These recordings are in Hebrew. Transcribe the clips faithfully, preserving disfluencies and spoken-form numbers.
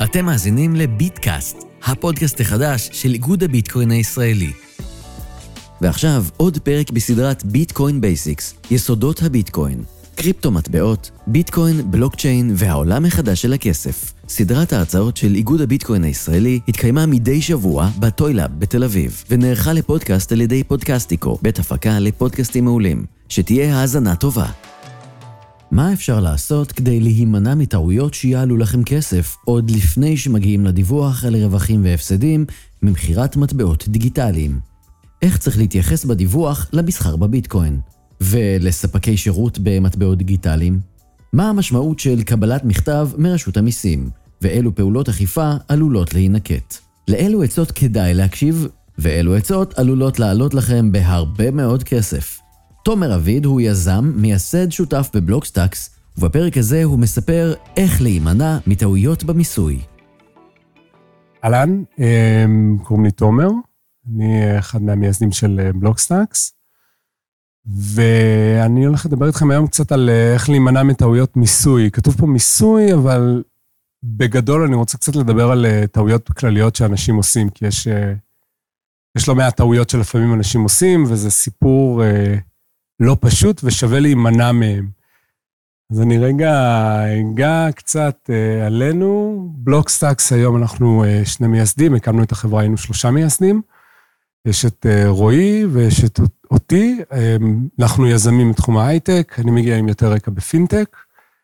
אתם מאזינים לביטקאסט, הפודקאסט החדש של איגוד הביטקוין הישראלי. ועכשיו עוד פרק בסדרת ביטקוין בייסיקס, יסודות הביטקוין, קריפטו מטבעות, ביטקוין, בלוקצ'יין והעולם החדש של הכסף. סדרת ההרצאות של איגוד הביטקוין הישראלי התקיימה מדי שבוע בטוילאב בתל אביב, ונערכה לפודקאסט על ידי פודקאסטיקו, בית הפקה לפודקאסטים מעולים. שתהיה האזנה טובה. מה אפשר לעשות כדי להימנע מטעויות שיעלו לכם כסף, עוד לפני שמגיעים לדיווח על רווחים והפסדים ממחירת מטבעות דיגיטליים? איך צריך להתייחס בדיווח למסחר בביטקוין? ולספקי שירות במטבעות דיגיטליים? מה המשמעות של קבלת מכתב מרשות המיסים? ואילו פעולות אכיפה עלולות להינקט? לאילו עצות כדאי להקשיב? ואילו עצות עלולות לעלות לכם בהרבה מאוד כסף? תומר אביד הוא יזם, מייסד שותף בבלוקסטאקס, ובפרק הזה הוא מספר איך להימנע מטעויות במיסוי. אהלן, קוראים לי תומר, אני אחד מהמייסדים של בלוקסטאקס, ואני הולך לדבר איתכם היום קצת על איך להימנע מטעויות מיסוי. כתוב פה מיסוי, אבל בגדול אני רוצה קצת לדבר על טעויות כלליות שאנשים עושים, כי יש, יש לא מעט טעויות שלפעמים אנשים עושים, וזה סיפור לא פשוט ושווה להימנע מהם. אז אני רגע אגע קצת עלינו. בלוקסטאקס, היום אנחנו שני מייסדים, הקמנו את החברה, היינו שלושה מייסדים. יש את רועי ויש את אותי. אנחנו יזמים בתחום ההייטק, אני מגיע עם יותר רקע בפינטק.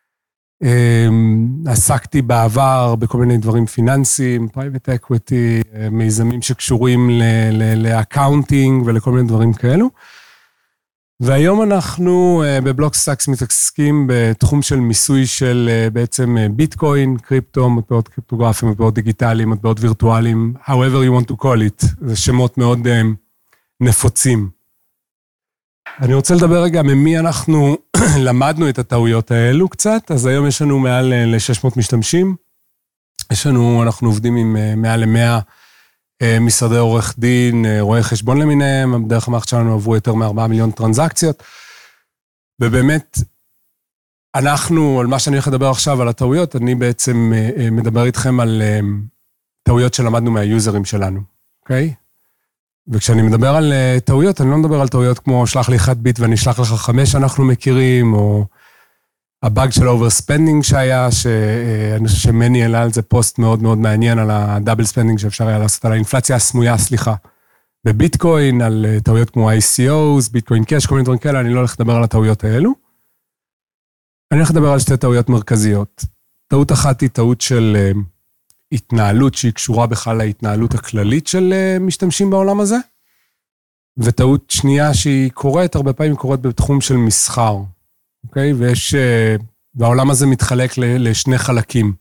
עסקתי בעבר בכל מיני דברים פיננסיים, פרייבט אקוויטי, מיזמים שקשורים לאקאונטינג ולכל מיני דברים כאלו. והיום אנחנו בבלוקסטאקס מתעסקים בתחום של מיסוי של בעצם ביטקוין, קריפטו, מטבעות קריפטוגרפיים, מטבעות דיגיטליים, מטבעות וירטואליים, however you want to call it, זה שמות מאוד נפוצים. אני רוצה לדבר רגע ממי אנחנו למדנו את הטעויות האלו קצת, אז היום יש לנו מעל ל-שש מאות משתמשים, יש לנו, אנחנו עובדים עם מעל ל-מאה משרדי עורך דין, רואי חשבון למיניהם, דרך המערכת שלנו עברו יותר מ-ארבעה מיליון טרנזקציות, ובאמת, אנחנו, על מה שאני הולך לדבר עכשיו על הטעויות, אני בעצם מדבר איתכם על טעויות שלמדנו מהיוזרים שלנו, אוקיי? וכשאני מדבר על טעויות, אני לא מדבר על טעויות כמו שלח לי אחד ביט ואני אשלח לך חמש שאנחנו מכירים, או הבאג של אוברספנדינג שהיה, שאני חושב שמני העלה על זה פוסט מאוד מאוד מעניין, על הדאבל ספנדינג שאפשר היה לעשות, על האינפלציה הסמויה, סליחה, בביטקוין, על טעויות כמו איי סי או'ס, ביטקוין קאש, כל מיני דברים כאלה, אני לא הולך לדבר על הטעויות האלו. אני הולך לדבר על שתי טעויות מרכזיות. טעות אחת היא טעות של התנהלות, שהיא קשורה בכלל להתנהלות הכללית של משתמשים בעולם הזה, וטעות שנייה שהיא קורית, הרבה פעמים קורית בתחום של מסחר. אוקיי? ויש, והעולם הזה מתחלק לשני חלקים.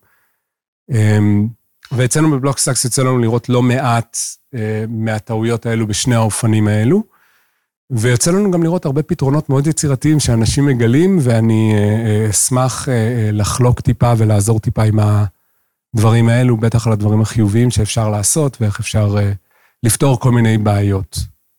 ואצלנו בבלוקסטאקס יוצא לנו לראות לא מעט מהטעויות האלו בשני האופנים האלו, ויוצא לנו גם לראות הרבה פתרונות מאוד יצירתיים שאנשים מגלים, ואני אשמח לחלוק טיפה ולעזור טיפה עם הדברים האלו, בטח על הדברים החיוביים שאפשר לעשות, ואיך אפשר לפתור כל מיני בעיות.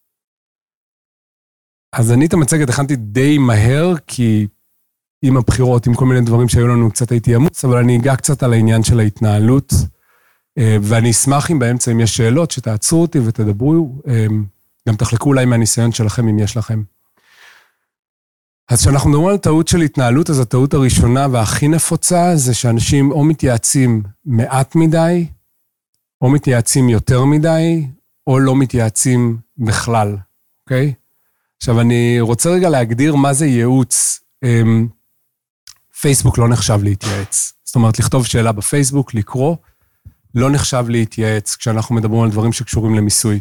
אז אני את המצגת הכנתי די מהר, כי עם הבחירות, עם כל מיני דברים שהיו לנו קצת הייתי עמוס, אבל אני אגע קצת על העניין של ההתנהלות, ואני אשמח אם באמצע, אם יש שאלות, שתעצרו אותי ותדברו, גם תחלקו אולי מהניסיון שלכם, אם יש לכם. אז כשאנחנו מדברים על טעות של התנהלות, אז הטעות הראשונה והכי נפוצה, זה שאנשים או מתייעצים מעט מדי, או מתייעצים יותר מדי, או לא מתייעצים בכלל, אוקיי? עכשיו, אני רוצה רגע להגדיר מה זה ייעוץ. פייסבוק לא נחשב להתייעץ. זאת אומרת, לכתוב שאלה בפייסבוק, לקרוא, לא נחשב להתייעץ, כשאנחנו מדברים על דברים שקשורים למיסוי.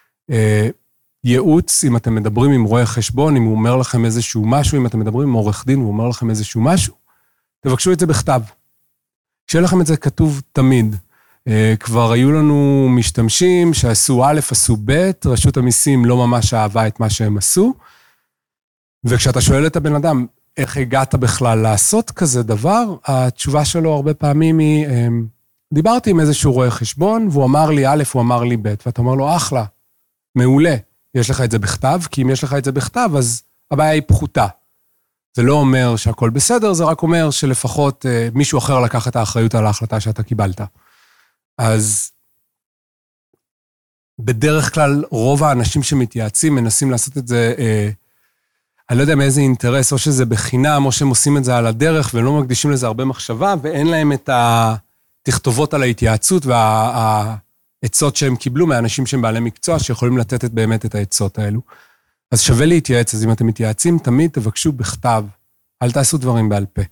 ייעוץ, אם אתם מדברים עם רואה חשבון, אם הוא אומר לכם איזשהו משהו, אם אתם מדברים עם עורך דין, הוא אומר לכם איזשהו משהו, תבקשו את זה בכתב. כשיהיה לכם את זה כתוב תמיד. כבר היו לנו משתמשים שעשו א', עשו ב', רשות המיסים לא ממש אהבה את מה שהם עשו, וכשאתה שואל את הבן אדם, איך הגעת בכלל לעשות כזה דבר, התשובה שלו הרבה פעמים היא, דיברתי עם איזשהו רואה חשבון, והוא אמר לי א', הוא אמר לי ב', ואתה אומר לו, אחלה, מעולה, יש לך את זה בכתב, כי אם יש לך את זה בכתב, אז הבעיה היא פחותה. זה לא אומר שהכל בסדר, זה רק אומר שלפחות מישהו אחר לקח את האחריות על ההחלטה שאתה קיבלת. אז בדרך כלל רוב האנשים שמתייעצים מנסים לעשות את זה, אה, אני לא יודע מאיזה אינטרס, או שזה בחינם, או שהם עושים את זה על הדרך, ולא מקדישים לזה הרבה מחשבה, ואין להם את התכתובות על ההתייעצות, והעצות שהם קיבלו מהאנשים שהם בעלי מקצוע, שיכולים לתת את באמת את העצות האלו. אז שווה להתייעץ, אז אם אתם מתייעצים, תמיד תבקשו בכתב, אל תעשו דברים בעל פה.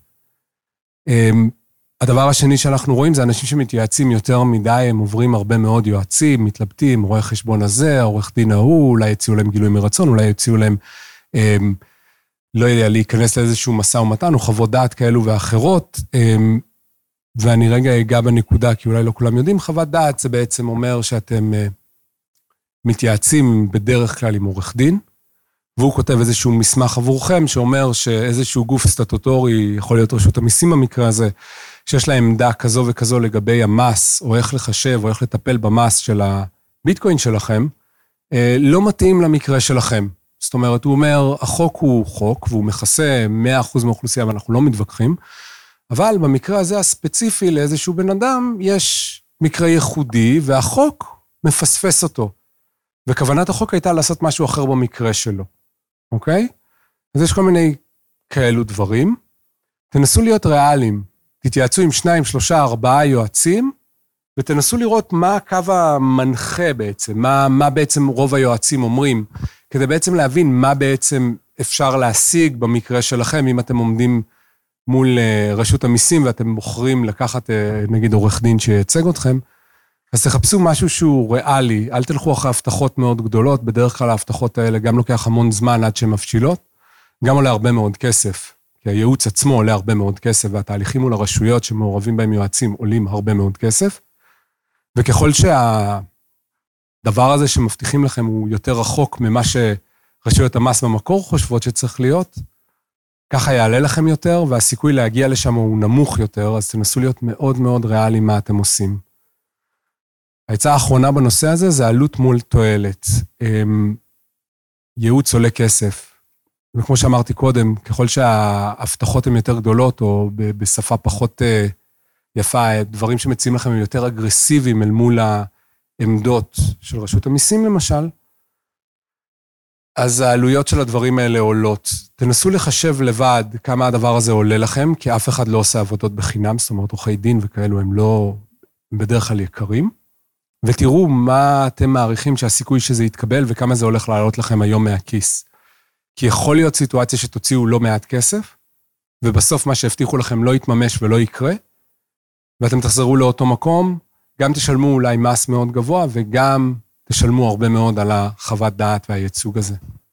הדבר השני שאנחנו רואים זה אנשים שמתייעצים יותר מדי, הם עוברים הרבה מאוד יועצים, מתלבטים, רואה חשבון הזה, עורך דין ההוא, אולי יציעו להם גילוי מרצון, אולי יציעו להם, לא יודע, להיכנס לאיזשהו משא ומתן, או חוות דעת כאלו ואחרות, ואני רגע אגע בנקודה, כי אולי לא כולם יודעים, חוות דעת זה בעצם אומר שאתם מתייעצים בדרך כלל עם עורך דין, והוא כותב איזשהו מסמך עבורכם, שאומר שאיזשהו גוף סטטוטורי, יכול להיות רשות המיסים במקרה הזה, שיש לה עמדה כזו וכזו לגבי המס, או איך לחשב, או איך לטפל במס של הביטקוין שלכם, לא מתאים למקרה שלכם. זאת אומרת, הוא אומר, החוק הוא חוק, והוא מכסה מאה אחוז מהאוכלוסייה, ואנחנו לא מתווכחים, אבל במקרה הזה הספציפי לאיזשהו בן אדם, יש מקרה ייחודי, והחוק מפספס אותו. וכוונת החוק הייתה לעשות משהו אחר במקרה שלו. אוקיי? אז יש כל מיני כאלו דברים. תנסו להיות ריאליים. תתייעצו עם שניים, שלושה, ארבעה יועצים, ותנסו לראות מה הקו המנחה בעצם, מה, מה בעצם רוב היועצים אומרים, כדי בעצם להבין מה בעצם אפשר להשיג במקרה שלכם, אם אתם עומדים מול רשות המיסים, ואתם בוחרים לקחת, נגיד, עורך דין שייצג אתכם, אז תחפשו משהו שהוא ריאלי, אל תלכו אחרי הבטחות מאוד גדולות, בדרך כלל ההבטחות האלה גם לוקח המון זמן עד שהן מבשילות, גם עולה הרבה מאוד כסף, כי הייעוץ עצמו עולה הרבה מאוד כסף, והתהליכים מול הרשויות שמעורבים בהם יועצים עולים הרבה מאוד כסף, וככל שהדבר הזה שמבטיחים לכם הוא יותר רחוק ממה שרשויות המס במקור חושבות שצריך להיות, ככה יעלה לכם יותר, והסיכוי להגיע לשם הוא נמוך יותר, אז תנסו להיות מאוד מאוד ריאליים מה אתם עושים. העצה האחרונה בנושא הזה זה עלות מול תועלת. ייעוץ עולה כסף. וכמו שאמרתי קודם, ככל שההבטחות הן יותר גדולות, או בשפה פחות יפה, דברים שמציעים לכם הם יותר אגרסיביים אל מול העמדות של רשות המיסים למשל, אז העלויות של הדברים האלה עולות. תנסו לחשב לבד כמה הדבר הזה עולה לכם, כי אף אחד לא עושה עבודות בחינם, זאת אומרת, עורכי דין וכאלו הם לא, הם בדרך כלל יקרים, ותראו מה אתם מעריכים שהסיכוי שזה יתקבל, וכמה זה הולך לעלות לכם היום מהכיס. כי יכול להיות סיטואציה שתוציאו לא מעט כסף, ובסוף מה שהבטיחו לכם לא יתממש ולא יקרה, ואתם תחזרו לאותו מקום, גם תשלמו אולי מס מאוד גבוה, וגם תשלמו הרבה מאוד על החוות דעת והייצוג הזה.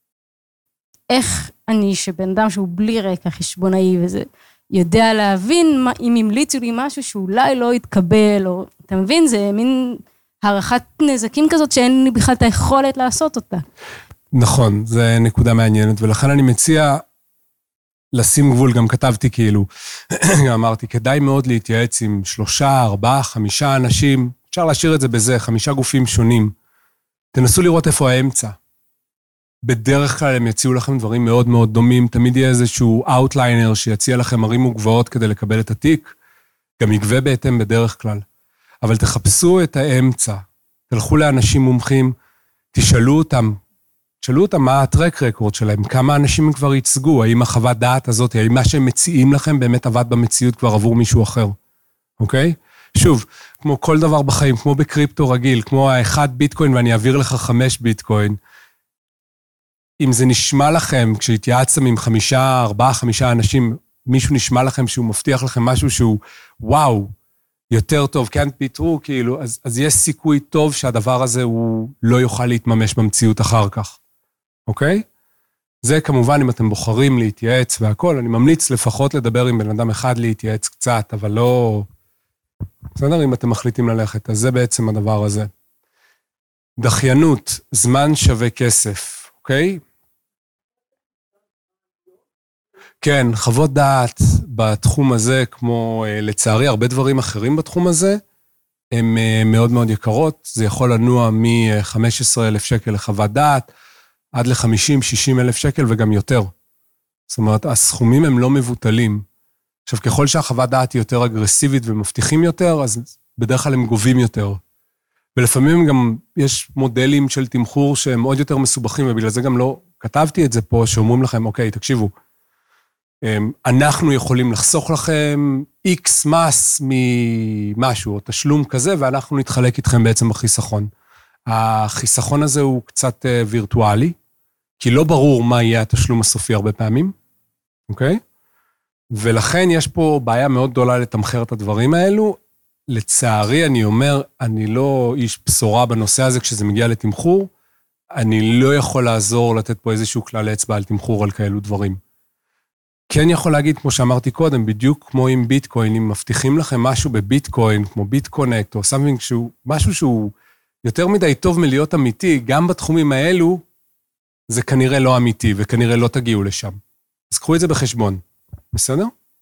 איך אני, שבן אדם שהוא בלי רקע חשבונאי, וזה יודע להבין מה, אם המליצו לי משהו שאולי לא יתקבל, או אתה מבין, זה מין הערכת נזקים כזאת שאין לי בכלל את היכולת לעשות אותה. נכון, זה נקודה מעניינת, ולכן אני מציע לשים גבול, גם כתבתי כאילו, גם אמרתי, כדאי מאוד להתייעץ עם שלושה, ארבעה, חמישה אנשים, אפשר להשאיר את זה בזה, חמישה גופים שונים, תנסו לראות איפה האמצע. בדרך כלל הם יציעו לכם דברים מאוד מאוד דומים, תמיד יהיה איזשהו אאוטליינר שיציע לכם ערים וגבעות כדי לקבל את התיק, גם יגבה בהתאם בדרך כלל. אבל תחפשו את האמצע, תלכו לאנשים מומחים, תשאלו אותם, תשאלו אותם מה הטרק רקורד שלהם, כמה אנשים הם כבר ייצגו, האם החוות דעת הזאת, האם מה שהם מציעים לכם באמת עבד במציאות כבר עבור מישהו אחר, אוקיי? שוב, כמו כל דבר בחיים, כמו בקריפטו רגיל, כמו האחד ביטקוין ואני אעביר לך חמש ביטקוין, אם זה נשמע לכם, כשהתייעצתם עם חמישה, ארבעה, חמישה אנשים, מישהו נשמע לכם שהוא מבטיח לכם משהו שהוא, וואו, יותר טוב, can't be true, כאילו, אז, אז יש סיכוי טוב שהדבר הזה הוא לא יוכל להתממש במציאות אחר כך, אוקיי? זה כמובן אם אתם בוחרים להתייעץ והכל, אני ממליץ לפחות לדבר עם בן אדם אחד להתייעץ קצת, אבל לא, בסדר, אם אתם מחליטים ללכת, אז זה בעצם הדבר הזה. דחיינות, זמן שווה כסף, אוקיי? כן, חוות דעת בתחום הזה, כמו לצערי הרבה דברים אחרים בתחום הזה, הן מאוד מאוד יקרות, זה יכול לנוע מ-חמישה עשר אלף שקל לחוות דעת, עד ל-חמישים שישים אלף שקל וגם יותר. זאת אומרת, הסכומים הם לא מבוטלים. עכשיו, ככל שהחוות דעת היא יותר אגרסיבית ומבטיחים יותר, אז בדרך כלל הם גובים יותר. ולפעמים גם יש מודלים של תמחור שהם עוד יותר מסובכים, ובגלל זה גם לא כתבתי את זה פה, שאומרים לכם, אוקיי, תקשיבו, אנחנו יכולים לחסוך לכם X מס ממשהו, או תשלום כזה, ואנחנו נתחלק איתכם בעצם בחיסכון. החיסכון הזה הוא קצת וירטואלי, כי לא ברור מה יהיה התשלום הסופי הרבה פעמים, אוקיי? ולכן יש פה בעיה מאוד גדולה לתמחר את הדברים האלו. לצערי, אני אומר, אני לא איש בשורה בנושא הזה כשזה מגיע לתמחור, אני לא יכול לעזור לתת פה איזשהו כלל אצבע על תמחור על כאלו דברים. כן יכול להגיד, כמו שאמרתי קודם, בדיוק כמו עם ביטקוין, אם מבטיחים לכם משהו בביטקוין, כמו ביטקונקט, או something שהוא, משהו שהוא יותר מדי טוב מלהיות אמיתי, גם בתחומים האלו, זה כנראה לא אמיתי, וכנראה לא תגיעו לשם. אז קחו את זה בחשבון. בסדר?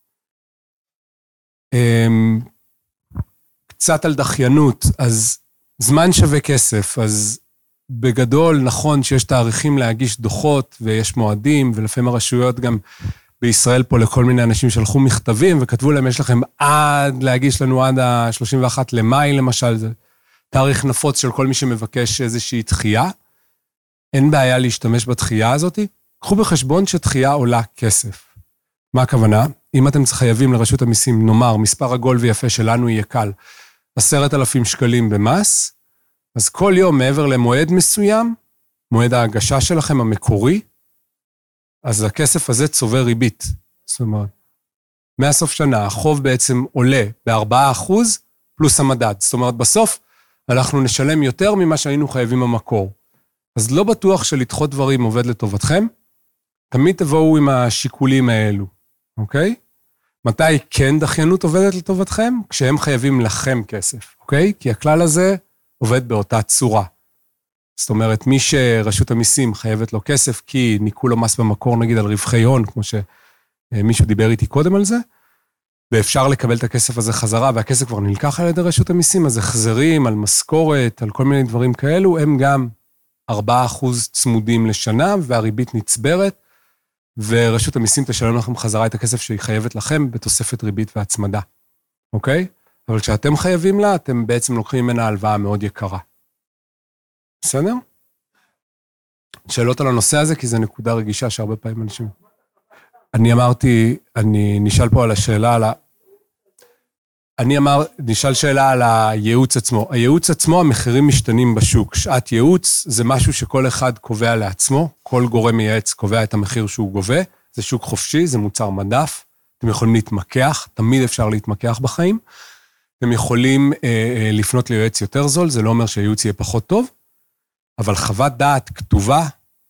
קצת על דחיינות, אז זמן שווה כסף, אז בגדול נכון שיש תאריכים להגיש דוחות, ויש מועדים, ולפעמים הרשויות גם בישראל פה לכל מיני אנשים שלחו מכתבים, וכתבו להם, יש לכם עד, להגיש לנו עד ה-שלושים ואחד למאי, למשל, זה תאריך נפוץ של כל מי שמבקש איזושהי דחייה. אין בעיה להשתמש בתחייה הזאת. קחו בחשבון שדחייה עולה כסף. מה הכוונה? אם אתם חייבים לרשות המיסים, נאמר, מספר עגול ויפה שלנו יהיה קל, עשרת אלפים שקלים במס, אז כל יום מעבר למועד מסוים, מועד ההגשה שלכם המקורי, אז הכסף הזה צובר ריבית. זאת אומרת, מהסוף שנה, החוב בעצם עולה ב-ארבעה אחוז פלוס המדד. זאת אומרת, בסוף אנחנו נשלם יותר ממה שהיינו חייבים במקור. אז לא בטוח שלדחות דברים עובד לטובתכם, תמיד תבואו עם השיקולים האלו, אוקיי? מתי כן דחיינות עובדת לטובתכם? כשהם חייבים לכם כסף, אוקיי? כי הכלל הזה עובד באותה צורה. זאת אומרת, מי שרשות המיסים חייבת לו כסף, כי ניקו לו מס במקור, נגיד על רווחי הון, כמו שמישהו דיבר איתי קודם על זה, ואפשר לקבל את הכסף הזה חזרה, והכסף כבר נלקח על ידי רשות המיסים, אז החזרים על משכורת, על כל מיני דברים כאלו, הם גם ארבעה אחוז צמודים לשנה, והריבית נצברת, ורשות המיסים תשלם לכם חזרה את הכסף שהיא חייבת לכם, בתוספת ריבית והצמדה, אוקיי? אבל כשאתם חייבים לה, אתם בעצם לוקחים ממנה הלוואה מאוד יקרה. בסדר? שאלות על הנושא הזה, כי זו נקודה רגישה שהרבה פעמים אנשים... אני אמרתי, אני נשאל פה על השאלה על ה... אני אמר, נשאל שאלה על הייעוץ עצמו. הייעוץ עצמו, המחירים משתנים בשוק. שעת ייעוץ זה משהו שכל אחד קובע לעצמו, כל גורם מייעץ קובע את המחיר שהוא גובה, זה שוק חופשי, זה מוצר מדף, אתם יכולים להתמקח, תמיד אפשר להתמקח בחיים, אתם יכולים אה, אה, לפנות ליועץ יותר זול, זה לא אומר שהייעוץ יהיה פחות טוב, אבל חוות דעת כתובה,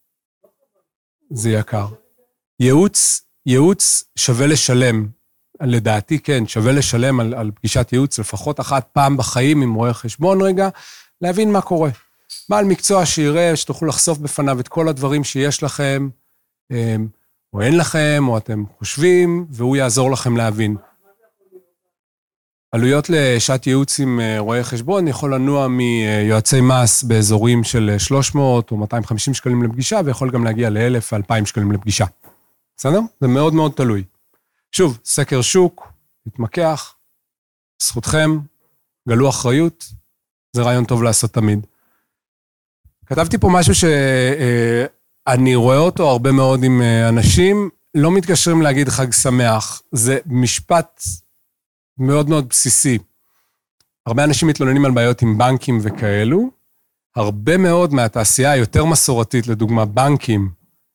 זה יקר. ייעוץ, ייעוץ שווה לשלם, לדעתי כן, שווה לשלם על, על פגישת ייעוץ, לפחות אחת פעם בחיים עם רואה חשבון רגע, להבין מה קורה. בעל מקצוע שיראה, שתוכלו לחשוף בפניו את כל הדברים שיש לכם, או אין לכם, או אתם חושבים, והוא יעזור לכם להבין. עלויות לשעת ייעוץ עם רואה חשבון יכול לנוע מיועצי מס באזורים של שלוש מאות או מאתיים וחמישים שקלים לפגישה, ויכול גם להגיע ל-אלף ואלפיים שקלים לפגישה. בסדר? זה מאוד מאוד תלוי. שוב, סקר שוק, להתמקח, זכותכם, גלו אחריות, זה רעיון טוב לעשות תמיד. כתבתי פה משהו שאני רואה אותו הרבה מאוד עם אנשים, לא מתקשרים להגיד חג שמח, זה משפט מאוד מאוד בסיסי. הרבה אנשים מתלוננים על בעיות עם בנקים וכאלו, הרבה מאוד מהתעשייה היותר מסורתית, לדוגמה בנקים,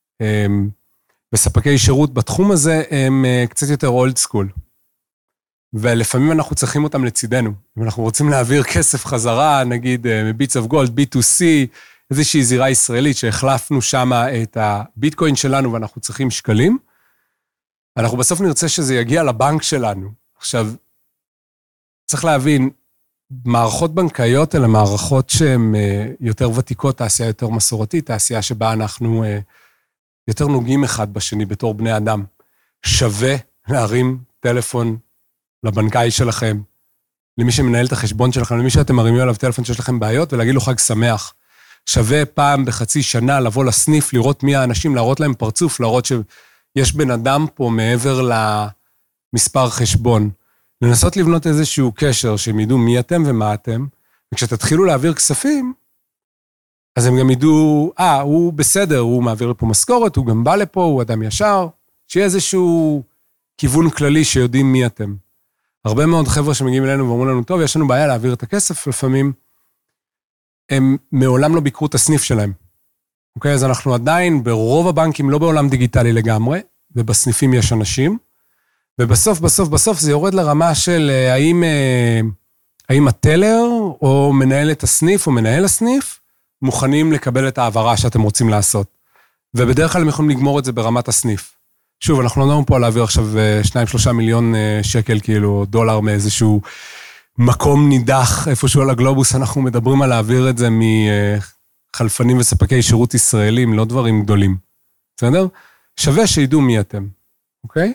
וספקי שירות בתחום הזה הם קצת יותר אולד סקול. ולפעמים אנחנו צריכים אותם לצידנו. אם אנחנו רוצים להעביר כסף חזרה, נגיד מביטס אוף גולד, בי טו סי, איזושהי זירה ישראלית שהחלפנו שם את הביטקוין שלנו ואנחנו צריכים שקלים, אנחנו בסוף נרצה שזה יגיע לבנק שלנו. עכשיו, צריך להבין, מערכות בנקאיות אלה מערכות שהן יותר ותיקות, תעשייה יותר מסורתית, תעשייה שבה אנחנו יותר נוגעים אחד בשני בתור בני אדם. שווה להרים טלפון לבנקאי שלכם, למי שמנהל את החשבון שלכם, למי שאתם מרימים עליו טלפון שיש לכם בעיות, ולהגיד לו חג שמח. שווה פעם בחצי שנה לבוא לסניף, לראות מי האנשים, להראות להם פרצוף, להראות שיש בן אדם פה מעבר למספר חשבון. לנסות לבנות איזשהו קשר, שהם ידעו מי אתם ומה אתם, וכשתתחילו להעביר כספים, אז הם גם ידעו, אה, הוא בסדר, הוא מעביר לפה משכורת, הוא גם בא לפה, הוא אדם ישר, שיהיה איזשהו כיוון כללי שיודעים מי אתם. הרבה מאוד חבר'ה שמגיעים אלינו ואומרים לנו, טוב, יש לנו בעיה להעביר את הכסף לפעמים, הם מעולם לא ביקרו את הסניף שלהם. אוקיי, אז אנחנו עדיין ברוב הבנקים, לא בעולם דיגיטלי לגמרי, ובסניפים יש אנשים, ובסוף, בסוף, בסוף זה יורד לרמה של האם, האם הטלר או מנהל את הסניף או מנהל הסניף, מוכנים לקבל את העברה שאתם רוצים לעשות. ובדרך כלל הם יכולים לגמור את זה ברמת הסניף. שוב, אנחנו לא נדברים פה להעביר עכשיו שניים, שלושה מיליון שקל, כאילו דולר מאיזשהו מקום נידח, איפשהו על הגלובוס, אנחנו מדברים על להעביר את זה מחלפנים וספקי שירות ישראלים, לא דברים גדולים. בסדר? שווה שידעו מי אתם. אוקיי?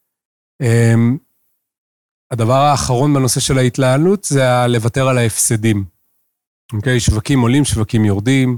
הדבר האחרון בנושא של ההתלהלות, זה לוותר על ההפסדים. אוקיי? שווקים עולים, שווקים יורדים.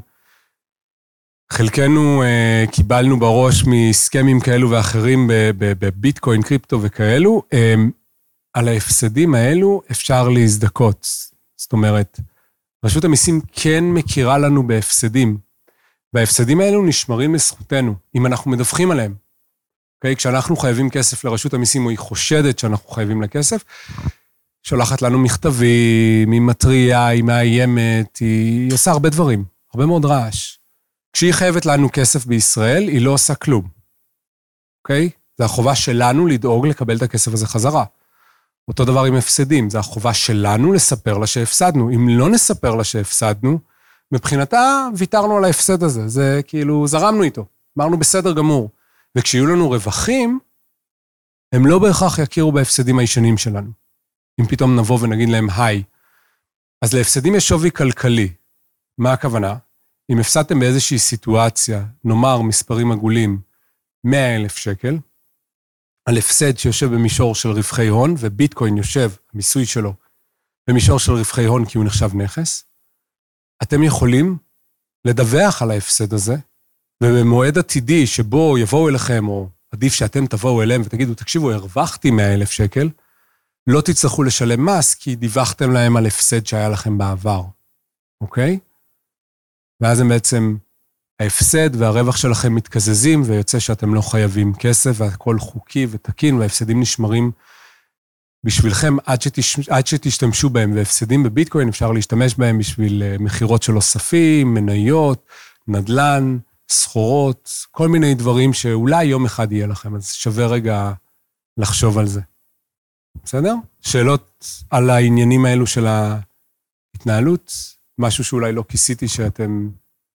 חלקנו uh, קיבלנו בראש מסכמים כאלו ואחרים בביטקוין, קריפטו וכאלו. Um, על ההפסדים האלו אפשר להזדקות. זאת אומרת, רשות המיסים כן מכירה לנו בהפסדים. וההפסדים האלו נשמרים לזכותנו, אם אנחנו מדווחים עליהם. אוקיי? כשאנחנו חייבים כסף לרשות המיסים, או היא חושדת שאנחנו חייבים לכסף, שולחת לנו מכתבים, היא מטריה, היא מאיימת, היא עושה הרבה דברים, הרבה מאוד רעש. כשהיא חייבת לנו כסף בישראל, היא לא עושה כלום. אוקיי? זה החובה שלנו לדאוג לקבל את הכסף הזה חזרה. אותו דבר עם הפסדים, זה החובה שלנו לספר לה שהפסדנו. אם לא נספר לה שהפסדנו, מבחינתה ויתרנו על ההפסד הזה, זה כאילו זרמנו איתו, אמרנו בסדר גמור. וכשיהיו לנו רווחים, הם לא בהכרח יכירו בהפסדים הישנים שלנו. אם פתאום נבוא ונגיד להם היי. אז להפסדים יש שווי כלכלי. מה הכוונה? אם הפסדתם באיזושהי סיטואציה, נאמר מספרים עגולים, מאה אלף שקל, על הפסד שיושב במישור של רווחי הון, וביטקוין יושב, המיסוי שלו, במישור של רווחי הון כי הוא נחשב נכס, אתם יכולים לדווח על ההפסד הזה, ובמועד עתידי שבו יבואו אליכם, או עדיף שאתם תבואו אליהם ותגידו, תקשיבו, הרווחתי מאה אלף שקל, לא תצטרכו לשלם מס, כי דיווחתם להם על הפסד שהיה לכם בעבר. אוקיי? ואז הם בעצם, ההפסד והרווח שלכם מתקזזים, ויוצא שאתם לא חייבים כסף, והכל חוקי ותקין, וההפסדים נשמרים בשבילכם עד, שתש... עד שתשתמשו בהם, והפסדים בביטקוין אפשר להשתמש בהם בשביל מחירות של אוספים, מניות, נדל"ן, סחורות, כל מיני דברים שאולי יום אחד יהיה לכם, אז שווה רגע לחשוב על זה. בסדר? שאלות על העניינים האלו של ההתנהלות, משהו שאולי לא כיסיתי שאתם...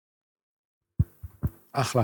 אחלה.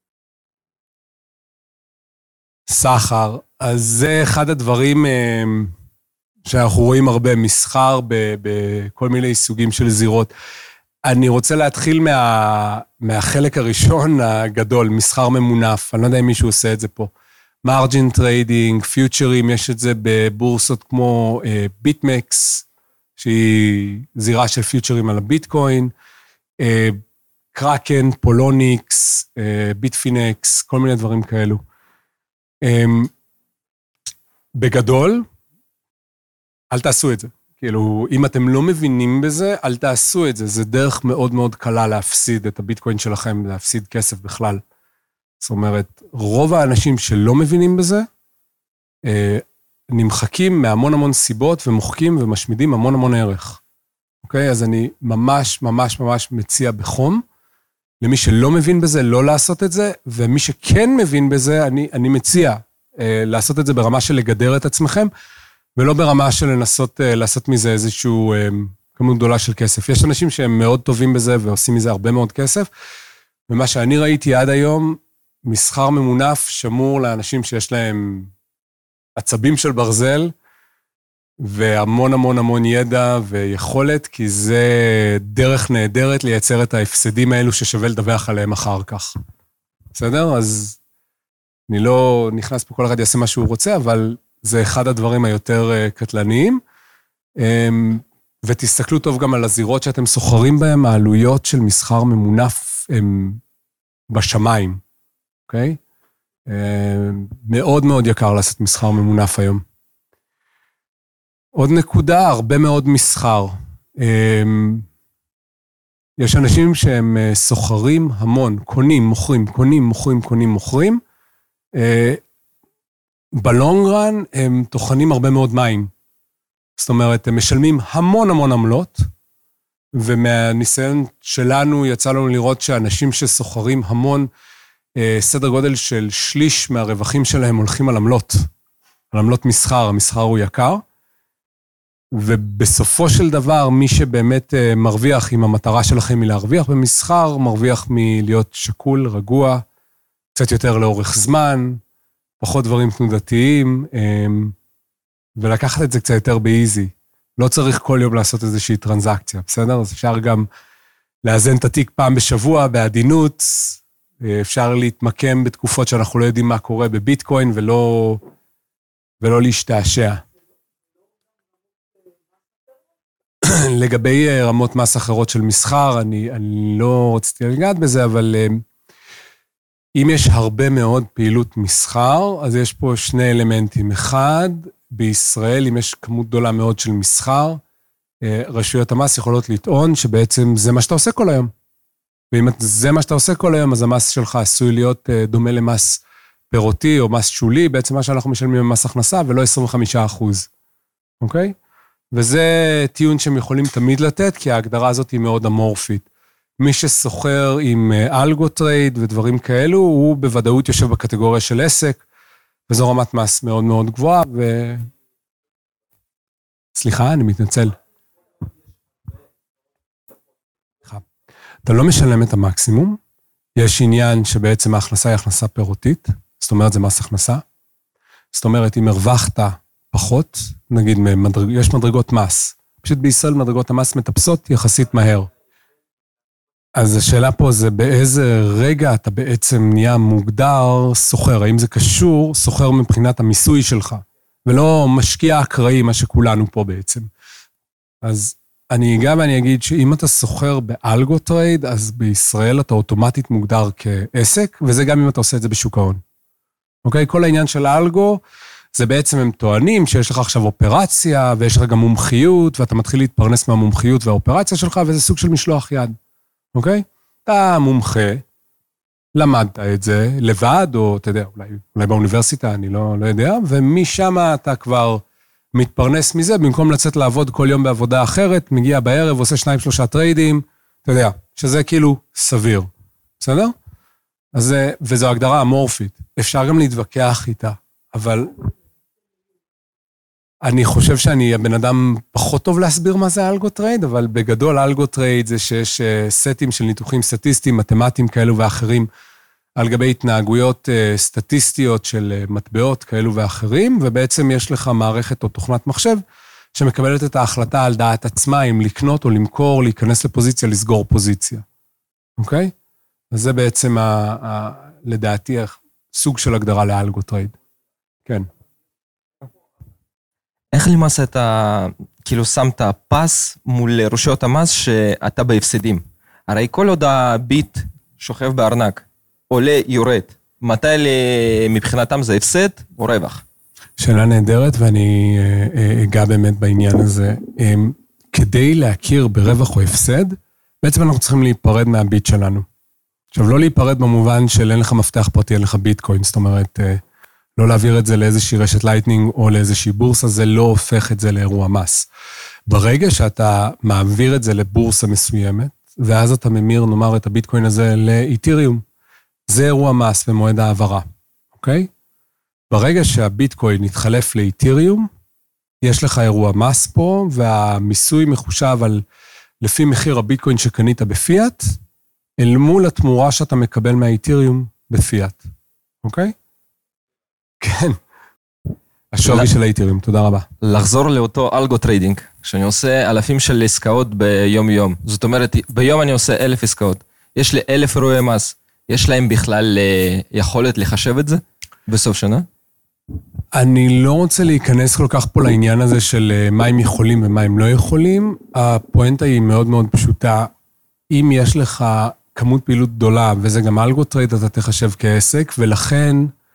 סחר, אז זה אחד הדברים שאנחנו רואים הרבה, מסחר בכל מיני סוגים של זירות. אני רוצה להתחיל מה, מהחלק הראשון הגדול, מסחר ממונף, אני לא יודע אם מישהו עושה את זה פה. מרג'ין טריידינג, פיוטרים, יש את זה בבורסות כמו ביטמקס, שהיא זירה של פיוטרים על הביטקוין, קרקן, פולוניקס, ביטפינקס, כל מיני דברים כאלו. בגדול, אל תעשו את זה. כאילו, אם אתם לא מבינים בזה, אל תעשו את זה. זה דרך מאוד מאוד קלה להפסיד את הביטקוין שלכם, להפסיד כסף בכלל. זאת אומרת, רוב האנשים שלא מבינים בזה, נמחקים מהמון המון סיבות ומוחקים ומשמידים המון המון ערך. אוקיי? אז אני ממש ממש ממש מציע בחום, למי שלא מבין בזה, לא לעשות את זה, ומי שכן מבין בזה, אני, אני מציע לעשות את זה ברמה של לגדר את עצמכם, ולא ברמה של לנסות לעשות מזה איזשהו כמות גדולה של כסף. יש אנשים שהם מאוד טובים בזה ועושים מזה הרבה מאוד כסף, ומה שאני ראיתי עד היום, מסחר ממונף שמור לאנשים שיש להם עצבים של ברזל, והמון המון המון ידע ויכולת, כי זה דרך נהדרת לייצר את ההפסדים האלו ששווה לדווח עליהם אחר כך. בסדר? אז אני לא נכנס פה, כל אחד יעשה מה שהוא רוצה, אבל זה אחד הדברים היותר קטלניים. ותסתכלו טוב גם על הזירות שאתם סוחרים בהם, העלויות של מסחר ממונף הם בשמיים. אוקיי? מאוד מאוד יקר לעשות מסחר ממונף היום. עוד נקודה, הרבה מאוד מסחר. יש אנשים שהם סוחרים המון, קונים, מוכרים, קונים, מוכרים, קונים, מוכרים. בלונגרן הם טוחנים הרבה מאוד מים. זאת אומרת, הם משלמים המון המון עמלות, ומהניסיון שלנו יצא לנו לראות שאנשים שסוחרים המון, סדר גודל של שליש מהרווחים שלהם הולכים על עמלות, על עמלות מסחר, המסחר הוא יקר, ובסופו של דבר, מי שבאמת מרוויח, אם המטרה שלכם היא להרוויח במסחר, מרוויח מלהיות שקול, רגוע, קצת יותר לאורך זמן, פחות דברים תנודתיים, ולקחת את זה קצת יותר באיזי. לא צריך כל יום לעשות איזושהי טרנזקציה, בסדר? אז אפשר גם לאזן את התיק פעם בשבוע, בעדינות, אפשר להתמקם בתקופות שאנחנו לא יודעים מה קורה בביטקוין, ולא, ולא להשתעשע. לגבי רמות מס אחרות של מסחר, אני, אני לא רציתי לגעת בזה, אבל אם יש הרבה מאוד פעילות מסחר, אז יש פה שני אלמנטים. אחד, בישראל, אם יש כמות גדולה מאוד של מסחר, רשויות המס יכולות לטעון שבעצם זה מה שאתה עושה כל היום. ואם זה מה שאתה עושה כל היום, אז המס שלך עשוי להיות דומה למס פירותי או מס שולי, בעצם מה שאנחנו משלמים במס הכנסה, ולא עשרים וחמישה אחוז. אוקיי? וזה טיעון שהם יכולים תמיד לתת, כי ההגדרה הזאת היא מאוד אמורפית. מי שסוחר עם אלגו טרייד ודברים כאלו, הוא בוודאות יושב בקטגוריה של עסק, וזו רמת מס מאוד מאוד גבוהה, ו... סליחה, אני מתנצל. אתה לא משלם את המקסימום, יש עניין שבעצם ההכנסה היא הכנסה פירותית, זאת אומרת זה מס הכנסה, זאת אומרת אם הרווחת פחות, נגיד מדרג... יש מדרגות מס, פשוט בישראל מדרגות המס מטפסות יחסית מהר. אז השאלה פה זה באיזה רגע אתה בעצם נהיה מוגדר סוחר, האם זה קשור סוחר מבחינת המיסוי שלך, ולא משקיע אקראי, מה שכולנו פה בעצם. אז אני אגע ואני אגיד שאם אתה סוחר באלגו טרייד, אז בישראל אתה אוטומטית מוגדר כעסק, וזה גם אם אתה עושה את זה בשוק ההון. אוקיי? כל העניין של האלגו, זה בעצם הם טוענים שיש לך עכשיו אופרציה, ויש לך גם מומחיות, ואתה מתחיל להתפרנס מהמומחיות והאופרציה שלך, וזה סוג של משלוח יד. אוקיי? אתה מומחה, למדת את זה לבד, או אתה יודע, אולי, אולי באוניברסיטה, אני לא, לא יודע, ומשם אתה כבר מתפרנס מזה, במקום לצאת לעבוד כל יום בעבודה אחרת, מגיע בערב, עושה שניים, שלושה טריידים, אתה יודע, שזה כאילו סביר. בסדר? אז, וזו הגדרה אמורפית. אפשר גם להתווכח איתה, אבל אני חושב שאני הבן אדם פחות טוב להסביר מה זה אלגו טרייד, אבל בגדול אלגו טרייד זה שיש סטים של ניתוחים סטטיסטיים, מתמטיים כאלו ואחרים, על גבי התנהגויות סטטיסטיות של מטבעות כאלו ואחרים, ובעצם יש לך מערכת או תוכנת מחשב, שמקבלת את ההחלטה על דעת עצמה, אם לקנות או למכור, להיכנס לפוזיציה, לסגור פוזיציה. אוקיי? אז זה בעצם, ה, ה, לדעתי, סוג של הגדרה לאלגו טרייד. כן. איך למעשה אתה, כאילו, שמת פס מול רשויות המס שאתה בהפסדים? הרי כל עוד הביט שוכב בארנק, עולה, יורד, מתי מבחינתם זה הפסד או רווח? שאלה נהדרת, ואני אגע באמת בעניין הזה. כדי להכיר ברווח או הפסד, בעצם אנחנו צריכים להיפרד מהביט שלנו. עכשיו, לא להיפרד במובן של אין לך מפתח פרטי, אין לך ביטקוין, זאת אומרת, לא להעביר את זה לאיזושהי רשת לייטנינג או לאיזושהי בורסה, זה לא הופך את זה לאירוע מס. ברגע שאתה מעביר את זה לבורסה מסוימת, ואז אתה ממיר, נאמר, את הביטקוין הזה לאיתריום, זה אירוע מס במועד העברה, אוקיי? ברגע שהביטקוין יתחלף לאיתריום, יש לך אירוע מס פה, והמיסוי מחושב על, לפי מחיר הביטקוין שקנית בפיאט, אל מול התמורה שאתה מקבל מהאיתריום בפיאט, אוקיי? כן. השווי של האיתריום, תודה רבה. לחזור לאותו אלגו טריידינג, שאני עושה אלפים של עסקאות ביום יום. זאת אומרת, ביום אני עושה אלף עסקאות. יש לי אלף אירועי מס. יש להם בכלל יכולת לחשב את זה בסוף שנה? אני לא רוצה להיכנס כל כך פה לעניין הזה של מה הם יכולים ומה הם לא יכולים. הפואנטה היא מאוד מאוד פשוטה. אם יש לך כמות פעילות גדולה, וזה גם אלגו טרייד, אתה תחשב כעסק, ולכן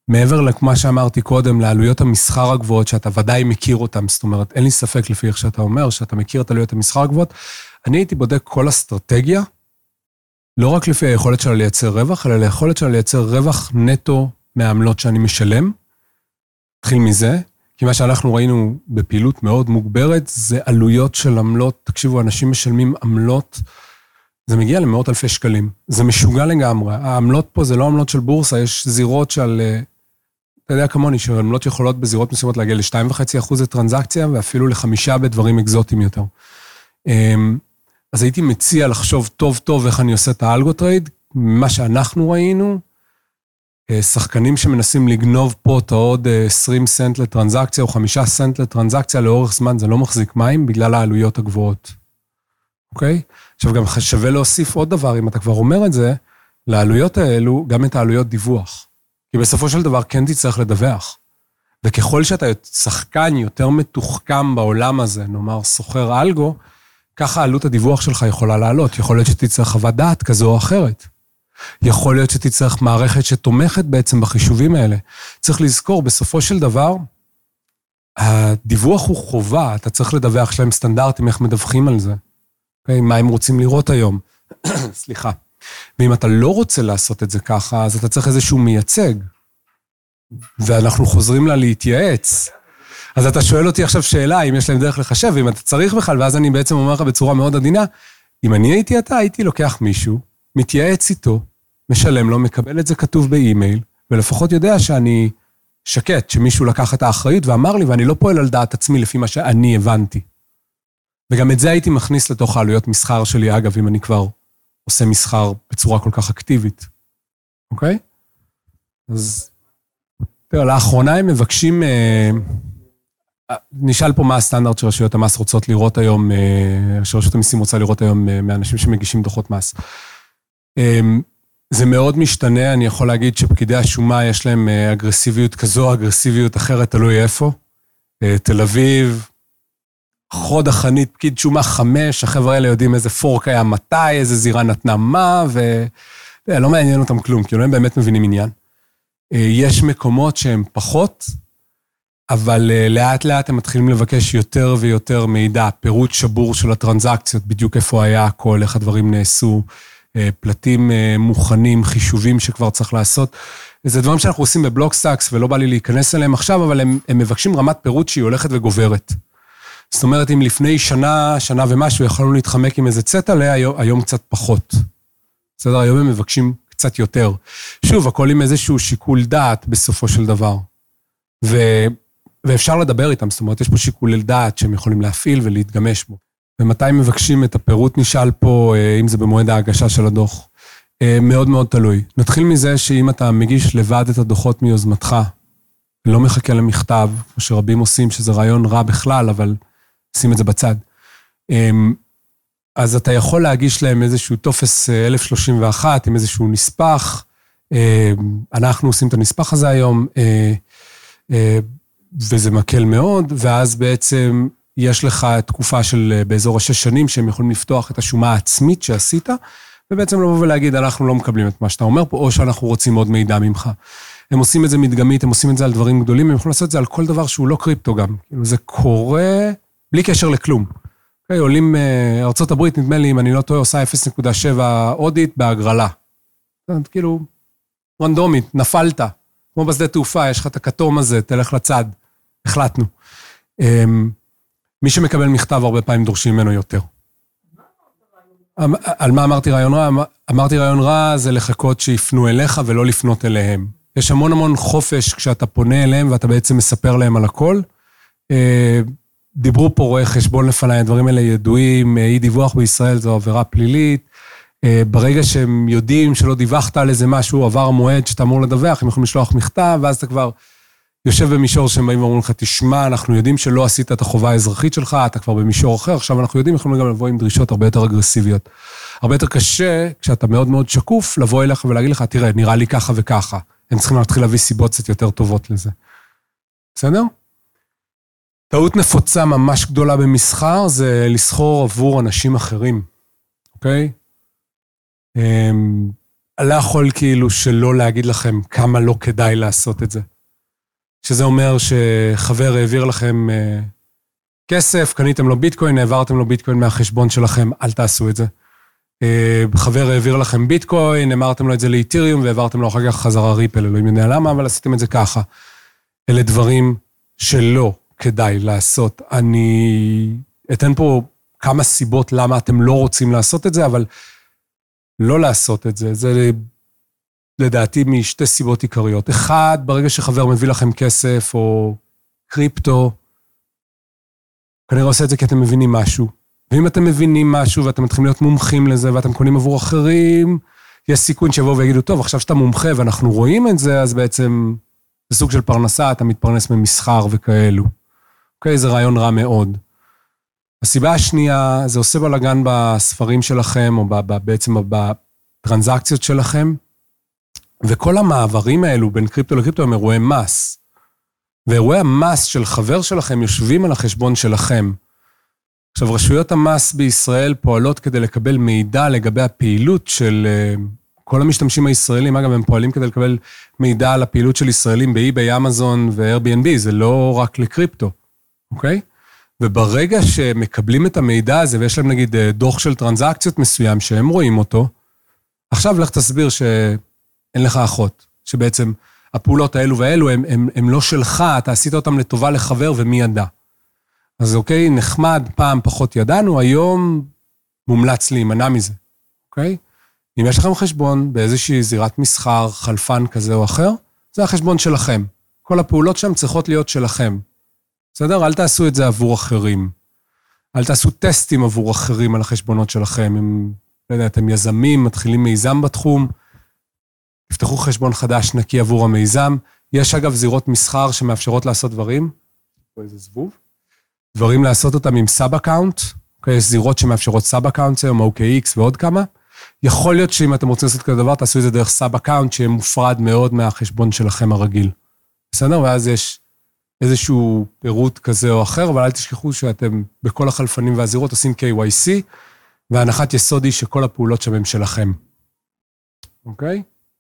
מעבר לכמה שאמרתי קודם, לעלויות המסחר הגבוהות, שאתה ודאי מכיר אותם, זאת אומרת, אין לי ספק לפי איך שאתה אומר, שאתה מכיר את עלויות המסחר הגבוהות, אני הייתי בודק כל אסטרטגיה, לא רק לפי היכולת שלה לייצר רווח, אלא ליכולת שלה לייצר רווח נטו מהעמלות שאני משלם. התחיל מזה, כי מה שאנחנו ראינו בפעילות מאוד מוגברת, זה עלויות של עמלות, תקשיבו, אנשים משלמים עמלות, זה מגיע למאות אלפי שקלים. זה משוגע לגמרי. העמלות פה זה לא עמלות של בורסה, יש זירות של, אתה יודע כמוני, שעמלות יכולות בזירות מסוימות להגיע ל-שתיים נקודה חמש אחוז לטרנזקציה, ואפילו לחמישה בדברים אקזוטיים יותר. אז הייתי מציע לחשוב טוב טוב איך אני עושה את האלגו-טרייד, מה שאנחנו ראינו, שחקנים שמנסים לגנוב פה את העוד עשרים סנט לטרנזקציה, או חמישה סנט לטרנזקציה לאורך זמן, זה לא מחזיק מים בגלל העלויות הגבוהות. אוקיי? עכשיו גם שווה להוסיף עוד דבר, אם אתה כבר אומר את זה, לעלויות האלו, גם את העלויות דיווח. כי בסופו של דבר כן תצטרך לדווח. וככל שאתה שחקן יותר מתוחכם בעולם הזה, נאמר סוחר אלגו, ככה עלות הדיווח שלך יכולה לעלות. יכול להיות שתצטרך חוות דעת כזו או אחרת. יכול להיות שתצטרך מערכת שתומכת בעצם בחישובים האלה. צריך לזכור, בסופו של דבר, הדיווח הוא חובה, אתה צריך לדווח שלהם סטנדרטים, איך מדווחים על זה. Okay, מה הם רוצים לראות היום? סליחה. ואם אתה לא רוצה לעשות את זה ככה, אז אתה צריך איזשהו מייצג. ואנחנו חוזרים לה להתייעץ. אז אתה שואל אותי עכשיו שאלה, אם יש להם דרך לחשב, ואם אתה צריך בכלל, ואז אני בעצם אומר לך בצורה מאוד עדינה, אם אני הייתי אתה, הייתי לוקח מישהו, מתייעץ איתו, משלם לו, מקבל את זה כתוב באימייל, ולפחות יודע שאני שקט, שמישהו לקח את האחריות ואמר לי, ואני לא פועל על דעת עצמי לפי מה שאני הבנתי. וגם את זה הייתי מכניס לתוך העלויות מסחר שלי, אגב, אם אני כבר עושה מסחר בצורה כל כך אקטיבית. אוקיי? אז, תראה, לאחרונה הם מבקשים, אה, נשאל פה מה הסטנדרט שרשויות המס רוצות לראות היום, אה, שרשות המיסים רוצה לראות היום אה, מאנשים שמגישים דוחות מס. אה, זה מאוד משתנה, אני יכול להגיד שפקידי השומה יש להם אה, אגרסיביות כזו, אגרסיביות אחרת, תלוי איפה. אה, תל אביב, חוד החנית, פקיד שומה חמש, החבר'ה האלה יודעים איזה פורק היה מתי, איזה זירה נתנה מה, ולא מעניין אותם כלום, כי הם באמת מבינים עניין. יש מקומות שהם פחות, אבל לאט לאט הם מתחילים לבקש יותר ויותר מידע, פירוט שבור של הטרנזקציות, בדיוק איפה היה הכל, איך הדברים נעשו, פלטים מוכנים, חישובים שכבר צריך לעשות. זה דברים שאנחנו עושים בבלוקסטאקס, ולא בא לי להיכנס אליהם עכשיו, אבל הם, הם מבקשים רמת פירוט שהיא הולכת וגוברת. זאת אומרת, אם לפני שנה, שנה ומשהו, יכולנו להתחמק עם איזה צט עליה, היום, היום קצת פחות. בסדר, היום הם מבקשים קצת יותר. שוב, הכל עם איזשהו שיקול דעת בסופו של דבר. ו, ואפשר לדבר איתם, זאת אומרת, יש פה שיקול דעת שהם יכולים להפעיל ולהתגמש בו. ומתי מבקשים את הפירוט נשאל פה, אם זה במועד ההגשה של הדוח? מאוד מאוד תלוי. נתחיל מזה שאם אתה מגיש לבד את הדוחות מיוזמתך, לא מחכה למכתב, כמו שרבים עושים, שזה רעיון רע בכלל, אבל שים את זה בצד. אז אתה יכול להגיש להם איזשהו טופס אלף שלושים ואחת, עם איזשהו נספח, אנחנו עושים את הנספח הזה היום, וזה מקל מאוד, ואז בעצם יש לך תקופה של באזור השש שנים, שהם יכולים לפתוח את השומה העצמית שעשית, ובעצם לבוא ולהגיד, אנחנו לא מקבלים את מה שאתה אומר פה, או שאנחנו רוצים עוד מידע ממך. הם עושים את זה מדגמית, הם עושים את זה על דברים גדולים, הם יכולים לעשות את זה על כל דבר שהוא לא קריפטו גם. זה קורה בלי קשר לכלום. Okay, עולים, ארצות הברית, נדמה לי, אם אני לא טועה, עושה אפס נקודה שבע אודיט בהגרלה. כאילו, רנדומית, נפלת. כמו בשדה תעופה, יש לך את הכתום הזה, תלך לצד. החלטנו. מי שמקבל מכתב, הרבה פעמים דורשים ממנו יותר. על מה אמרתי רעיון רע? אמרתי רעיון רע זה לחכות שיפנו אליך ולא לפנות אליהם. יש המון המון חופש כשאתה פונה אליהם ואתה בעצם מספר להם על הכל. דיברו פה רואי חשבון לפני, הדברים האלה ידועים, אי דיווח בישראל זו עבירה פלילית. ברגע שהם יודעים שלא דיווחת על איזה משהו, עבר המועד שאתה אמור לדווח, הם יכולים לשלוח מכתב, ואז אתה כבר יושב במישור שהם באים ואומרים לך, תשמע, אנחנו יודעים שלא עשית את החובה האזרחית שלך, אתה כבר במישור אחר, עכשיו אנחנו יודעים, יכולים גם לבוא עם דרישות הרבה יותר אגרסיביות. הרבה יותר קשה, כשאתה מאוד מאוד שקוף, לבוא אליך ולהגיד לך, תראה, נראה לי ככה וככה. הם צריכים להתחיל להביא סיבות קצת יותר טובות לזה. בסדר? טעות נפוצה ממש גדולה במסחר, זה לסחור עבור אנשים אחרים. אוקיי? אני לא יכול כאילו שלא להגיד לכם כמה לא כדאי לעשות את זה. שזה אומר שחבר העביר לכם uh, כסף, קניתם לו ביטקוין, העברתם לו ביטקוין מהחשבון שלכם, אל תעשו את זה. Uh, חבר העביר לכם ביטקוין, אמרתם לו את זה לאתריום, והעברתם לו אחר כך חזרה ריפל, אלוהים יודע למה, אבל עשיתם את זה ככה. אלה דברים שלא כדאי לעשות. אני אתן פה כמה סיבות למה אתם לא רוצים לעשות את זה, אבל לא לעשות את זה. זה לדעתי משתי סיבות עיקריות. אחד, ברגע שחבר מביא לכם כסף או קריפטו, כנראה עושה את זה כי אתם מבינים משהו. ואם אתם מבינים משהו ואתם מתחילים להיות מומחים לזה ואתם קונים עבור אחרים, יש סיכון שיבואו ויגידו, טוב, עכשיו שאתה מומחה ואנחנו רואים את זה, אז בעצם זה סוג של פרנסה, אתה מתפרנס ממסחר וכאלו. אוקיי, זה רעיון רע מאוד. הסיבה השנייה, זה עושה בלגן בספרים שלכם, או בעצם בטרנזקציות שלכם, וכל המעברים האלו בין קריפטו לקריפטו הם אירועי מס. ואירועי המס של חבר שלכם יושבים על החשבון שלכם. עכשיו, רשויות המס בישראל פועלות כדי לקבל מידע לגבי הפעילות של כל המשתמשים הישראלים. אגב, הם פועלים כדי לקבל מידע על הפעילות של ישראלים ב-eBay, אמזון ו-Airbnb, זה לא רק לקריפטו, אוקיי? וברגע שמקבלים את המידע הזה, ויש להם נגיד דוח של טרנזקציות מסוים שהם רואים אותו, עכשיו לך תסביר שאין לך אחות, שבעצם הפעולות האלו והאלו הם, הם, הם לא שלך, אתה עשית אותם לטובה לחבר ומי ידע. אז אוקיי, נחמד, פעם פחות ידענו, היום מומלץ להימנע מזה, אוקיי? אם יש לכם חשבון באיזושהי זירת מסחר, חלפן כזה או אחר, זה החשבון שלכם. כל הפעולות שם צריכות להיות שלכם. בסדר? אל תעשו את זה עבור אחרים. אל תעשו טסטים עבור אחרים על החשבונות שלכם. אם, לא יודע, אתם יזמים, מתחילים מיזם בתחום, תפתחו חשבון חדש נקי עבור המיזם. יש אגב זירות מסחר שמאפשרות לעשות דברים. פה איזה זבוב. דברים לעשות אותם עם סאב-אקאונט. יש זירות שמאפשרות סאב-אקאונט, היום או קיי אקס ועוד כמה. יכול להיות שאם אתם רוצים לעשות כזה דבר, תעשו את זה דרך סאב-אקאונט, שיהיה מופרד מאוד מהחשבון שלכם הרגיל. בסדר? ואז יש איזשהו פירוט כזה או אחר, אבל אל תשכחו שאתם בכל החלפנים והזירות עושים קיי וואי סי, והנחת יסוד היא שכל הפעולות שם הם שלכם. אוקיי?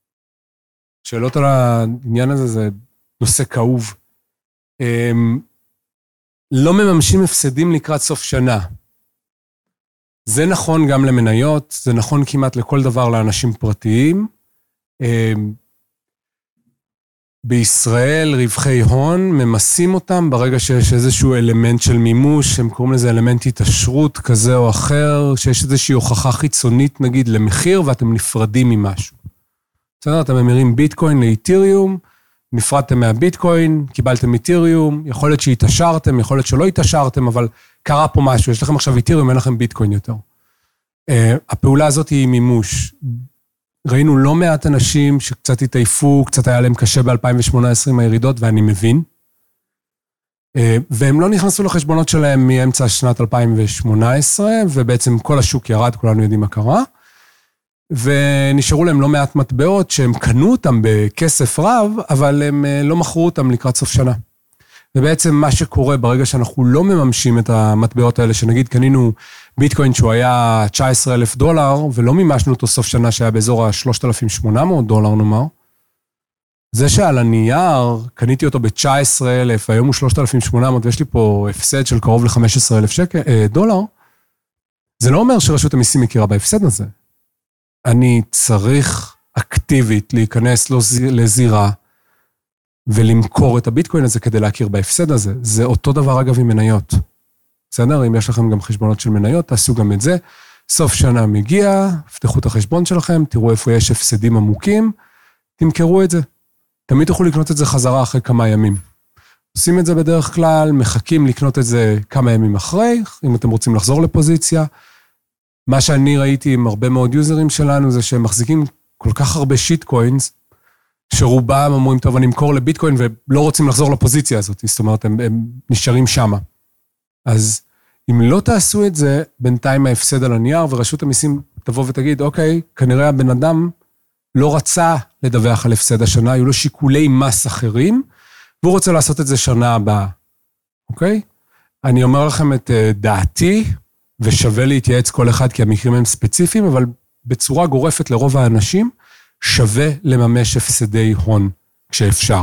שאלות על העניין הזה, זה נושא כאוב. לא מממשים הפסדים לקראת סוף שנה. זה נכון גם למניות, זה נכון כמעט לכל דבר לאנשים פרטיים. בישראל רווחי הון ממסים אותם ברגע שיש איזשהו אלמנט של מימוש, הם קוראים לזה אלמנט התעשרות כזה או אחר, שיש איזושהי הוכחה חיצונית נגיד למחיר ואתם נפרדים ממשהו. בסדר, אתם ממירים ביטקוין לאתריום, נפרדתם מהביטקוין, קיבלתם אתריום, יכול להיות שהתעשרתם, יכול להיות שלא התעשרתם, אבל קרה פה משהו, יש לכם עכשיו אתריום, אין לכם ביטקוין יותר. הפעולה הזאת היא מימוש. ראינו לא מעט אנשים שקצת התעייפו, קצת היה להם קשה ב-אלפיים שמונה עשרה עם הירידות, ואני מבין. והם לא נכנסו לחשבונות שלהם מאמצע שנת אלפיים שמונה עשרה, ובעצם כל השוק ירד, כולנו יודעים מה קרה. ונשארו להם לא מעט מטבעות שהם קנו אותם בכסף רב, אבל הם לא מכרו אותם לקראת סוף שנה. ובעצם מה שקורה ברגע שאנחנו לא מממשים את המטבעות האלה, שנגיד קנינו ביטקוין שהוא היה תשעה עשר אלף דולר, ולא מימשנו אותו סוף שנה שהיה באזור ה-שלושת אלפים ושמונה מאות דולר נאמר, זה שעל הנייר קניתי אותו ב-תשעה עשר אלף, והיום הוא שלושת אלפים ושמונה מאות, ויש לי פה הפסד של קרוב ל-חמישה עשר אלף דולר, זה לא אומר שרשות המיסים מכירה בהפסד הזה. אני צריך אקטיבית להיכנס לזירה, ולמכור את הביטקוין הזה כדי להכיר בהפסד הזה. זה אותו דבר אגב עם מניות. בסדר? אם יש לכם גם חשבונות של מניות, תעשו גם את זה. סוף שנה מגיע, פתחו את החשבון שלכם, תראו איפה יש הפסדים עמוקים, תמכרו את זה. תמיד תוכלו לקנות את זה חזרה אחרי כמה ימים. עושים את זה בדרך כלל, מחכים לקנות את זה כמה ימים אחרי, אם אתם רוצים לחזור לפוזיציה. מה שאני ראיתי עם הרבה מאוד יוזרים שלנו, זה שהם מחזיקים כל כך הרבה שיט קוינס, שרובם אומרים, טוב, אני אמכור לביטקוין, ולא רוצים לחזור לפוזיציה הזאת, זאת אומרת, הם, הם נשארים שמה. אז אם לא תעשו את זה, בינתיים ההפסד על הנייר, ורשות המיסים תבוא ותגיד, אוקיי, כנראה הבן אדם לא רצה לדווח על הפסד השנה, היו לו שיקולי מס אחרים, והוא רוצה לעשות את זה שנה הבאה. אוקיי? אני אומר לכם את דעתי, ושווה להתייעץ כל אחד, כי המקרים הם ספציפיים, אבל בצורה גורפת לרוב האנשים, שווה לממש הפסדי הון כשאפשר.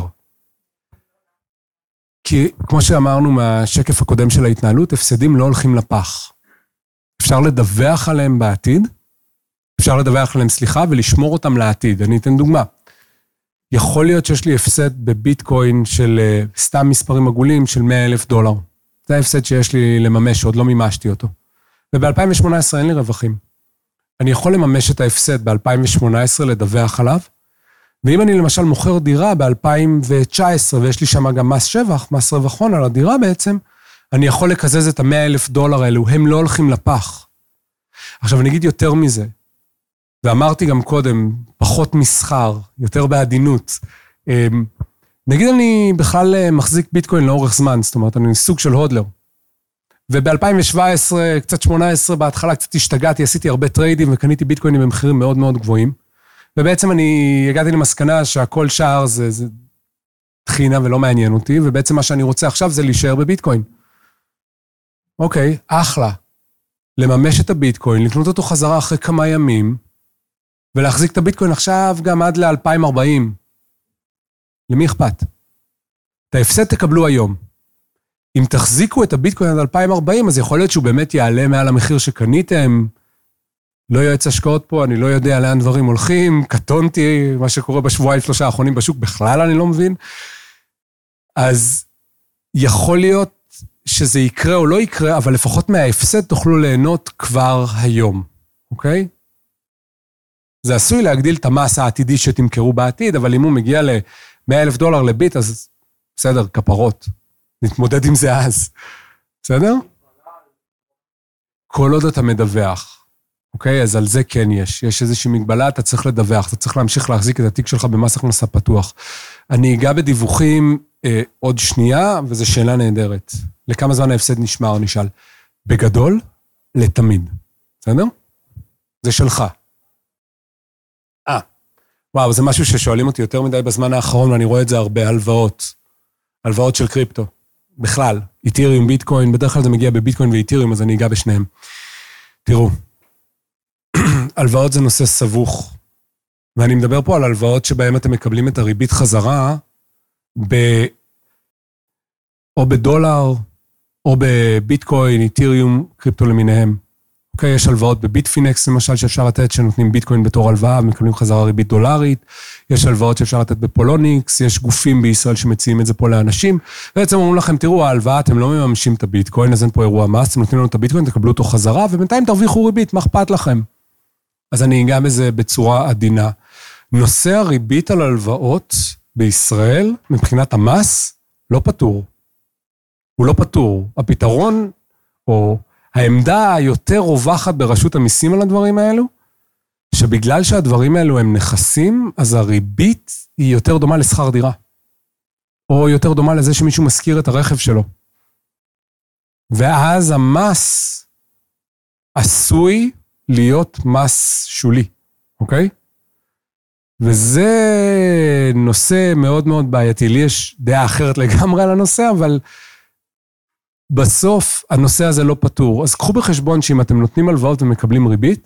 כי כמו שאמרנו מהשקף הקודם של ההתנהלות, הפסדים לא הולכים לפח. אפשר לדווח עליהם בעתיד, אפשר לדווח עליהם, סליחה, ולשמור אותם לעתיד. אני אתן דוגמה. יכול להיות שיש לי הפסד בביטקוין של סתם מספרים עגולים של מאה אלף דולר. זה ההפסד שיש לי לממש, עוד לא מימשתי אותו. וב-אלפיים שמונה עשרה אין לי רווחים. אני יכול לממש את ההפסד ב-אלפיים שמונה עשרה, לדווח עליו, ואם אני למשל מוכר דירה ב-אלפיים תשע עשרה, ויש לי שם גם מס שבח, מס רווח הון על הדירה בעצם, אני יכול לקזז את ה-מאה אלף דולר האלו, הם לא הולכים לפח. עכשיו אני אגיד יותר מזה, ואמרתי גם קודם, פחות מסחר, יותר בעדינות. נגיד אני בכלל מחזיק ביטקוין לאורך זמן, זאת אומרת, אני סוג של הודלר. וב-אלפיים שבע עשרה, קצת שמונה עשרה, בהתחלה קצת השתגעתי, עשיתי הרבה טריידים וקניתי ביטקוינים במחירים מאוד מאוד גבוהים. ובעצם אני הגעתי למסקנה שהכל שער זה, זה תחינה ולא מעניין אותי, ובעצם מה שאני רוצה עכשיו זה להישאר בביטקוין. אוקיי, אחלה. לממש את הביטקוין, לקנות אותו חזרה אחרי כמה ימים, ולהחזיק את הביטקוין עכשיו גם עד ל-אלפיים וארבעים. למי אכפת? את ההפסד תקבלו היום. אם תחזיקו את הביטקוין עד אלפיים וארבעים, אז יכול להיות שהוא באמת יעלה מעל המחיר שקניתם. לא יועץ השקעות פה, אני לא יודע לאן דברים הולכים, קטונתי, מה שקורה בשבועיים שלושה האחרונים בשוק, בכלל אני לא מבין. אז יכול להיות שזה יקרה או לא יקרה, אבל לפחות מההפסד תוכלו ליהנות כבר היום, אוקיי? זה עשוי להגדיל את המס העתידי שתמכרו בעתיד, אבל אם הוא מגיע ל-מאה אלף דולר לביט, אז בסדר, כפרות. נתמודד עם זה אז. בסדר? כל עוד אתה מדווח. אוקיי? אז על זה כן יש. יש איזושהי מגבלה, אתה צריך לדווח. אתה צריך להמשיך להחזיק את התיק שלך במס הכנסה פתוח. אני אגע בדיווחים אה, עוד שנייה, וזו שאלה נהדרת. לכמה זמן ההפסד נשמר, נשאל. בגדול, לתמיד. בסדר? זה שלך. אה. וואו, זה משהו ששואלים אותי יותר מדי בזמן האחרון, ואני רואה את זה הרבה, הלוואות. הלוואות של קריפטו. בכלל, איתריום, ביטקוין, בדרך כלל זה מגיע בביטקוין ואיתריום, אז אני אגע בשניהם. תראו, הלוואות זה נושא סבוך, ואני מדבר פה על הלוואות שבהם אתם מקבלים את הריבית חזרה, ב... או בדולר, או בביטקוין, איתריום, קריפטו למיניהם. אוקיי, יש הלוואות בביטפינקס, למשל, שאפשר לתת, שנותנים ביטקוין בתור הלוואה, ומקבלים חזרה ריבית דולרית. יש הלוואות שאפשר לתת בפולוניקס, יש גופים בישראל שמציעים את זה פה לאנשים. בעצם אומרים לכם, תראו, ההלוואה, אתם לא מממשים את הביטקוין, אז אין פה אירוע מס, אתם נותנים לנו את הביטקוין, תקבלו אותו חזרה, ובינתיים תרוויחו ריבית, מה אכפת לכם? אז אני אגע בזה בצורה עדינה. נושא הריבית על הלוואות בישראל, מבחינת המס, לא פתור. הוא לא פתור. הפתרון, או העמדה היותר רווחת ברשות המיסים על הדברים האלו, שבגלל שהדברים האלו הם נכסים, אז הריבית היא יותר דומה לשכר דירה. או יותר דומה לזה שמישהו מזכיר את הרכב שלו. ואז המס עשוי להיות מס שולי, אוקיי? וזה נושא מאוד מאוד בעייתי. לי יש דעה אחרת לגמרי על הנושא, אבל בסוף הנושא הזה לא פתור. אז קחו בחשבון שאם אתם נותנים הלוואות ומקבלים ריבית,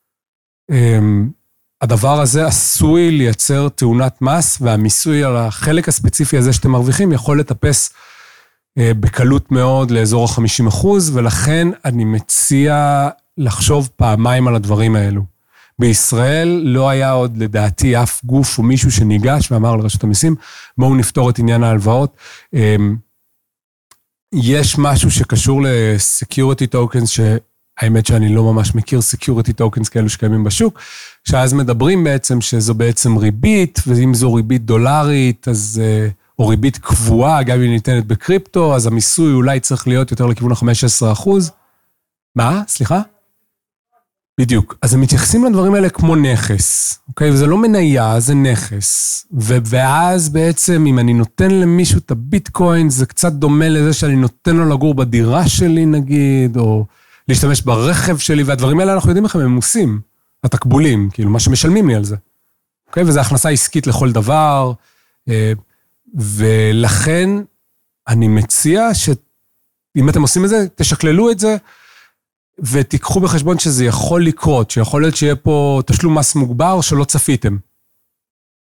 הדבר הזה עשוי לייצר תאונת מס, והמיסוי על החלק הספציפי הזה שאתם מרוויחים יכול לטפס בקלות מאוד לאזור ה-חמישים אחוז, ולכן אני מציע לחשוב פעמיים על הדברים האלו. בישראל לא היה עוד לדעתי אף גוף או מישהו שניגש ואמר לרשות המיסים, בואו נפתור את עניין ההלוואות. יש משהו שקשור ל-security tokens, שהאמת שאני לא ממש מכיר security tokens כאלו שקיימים בשוק, שאז מדברים בעצם שזו בעצם ריבית, ואם זו ריבית דולרית, אז, או ריבית קבועה, גם אם היא ניתנת בקריפטו, אז המיסוי אולי צריך להיות יותר לכיוון ה-חמישה עשר אחוז. מה? סליחה? בדיוק. אז הם מתייחסים לדברים האלה כמו נכס, אוקיי? וזה לא מניה, זה נכס. ואז בעצם, אם אני נותן למישהו את הביטקוין, זה קצת דומה לזה שאני נותן לו לגור בדירה שלי, נגיד, או להשתמש ברכב שלי, והדברים האלה אנחנו יודעים איך הם ממוסים, התקבולים, כאילו, מה שמשלמים לי על זה. אוקיי? וזו הכנסה עסקית לכל דבר, ולכן אני מציע שאם אתם עושים את זה, תשקללו את זה, ותיקחו בחשבון שזה יכול לקרות, שיכול להיות שיהיה פה תשלום מס מוגבר שלא צפיתם.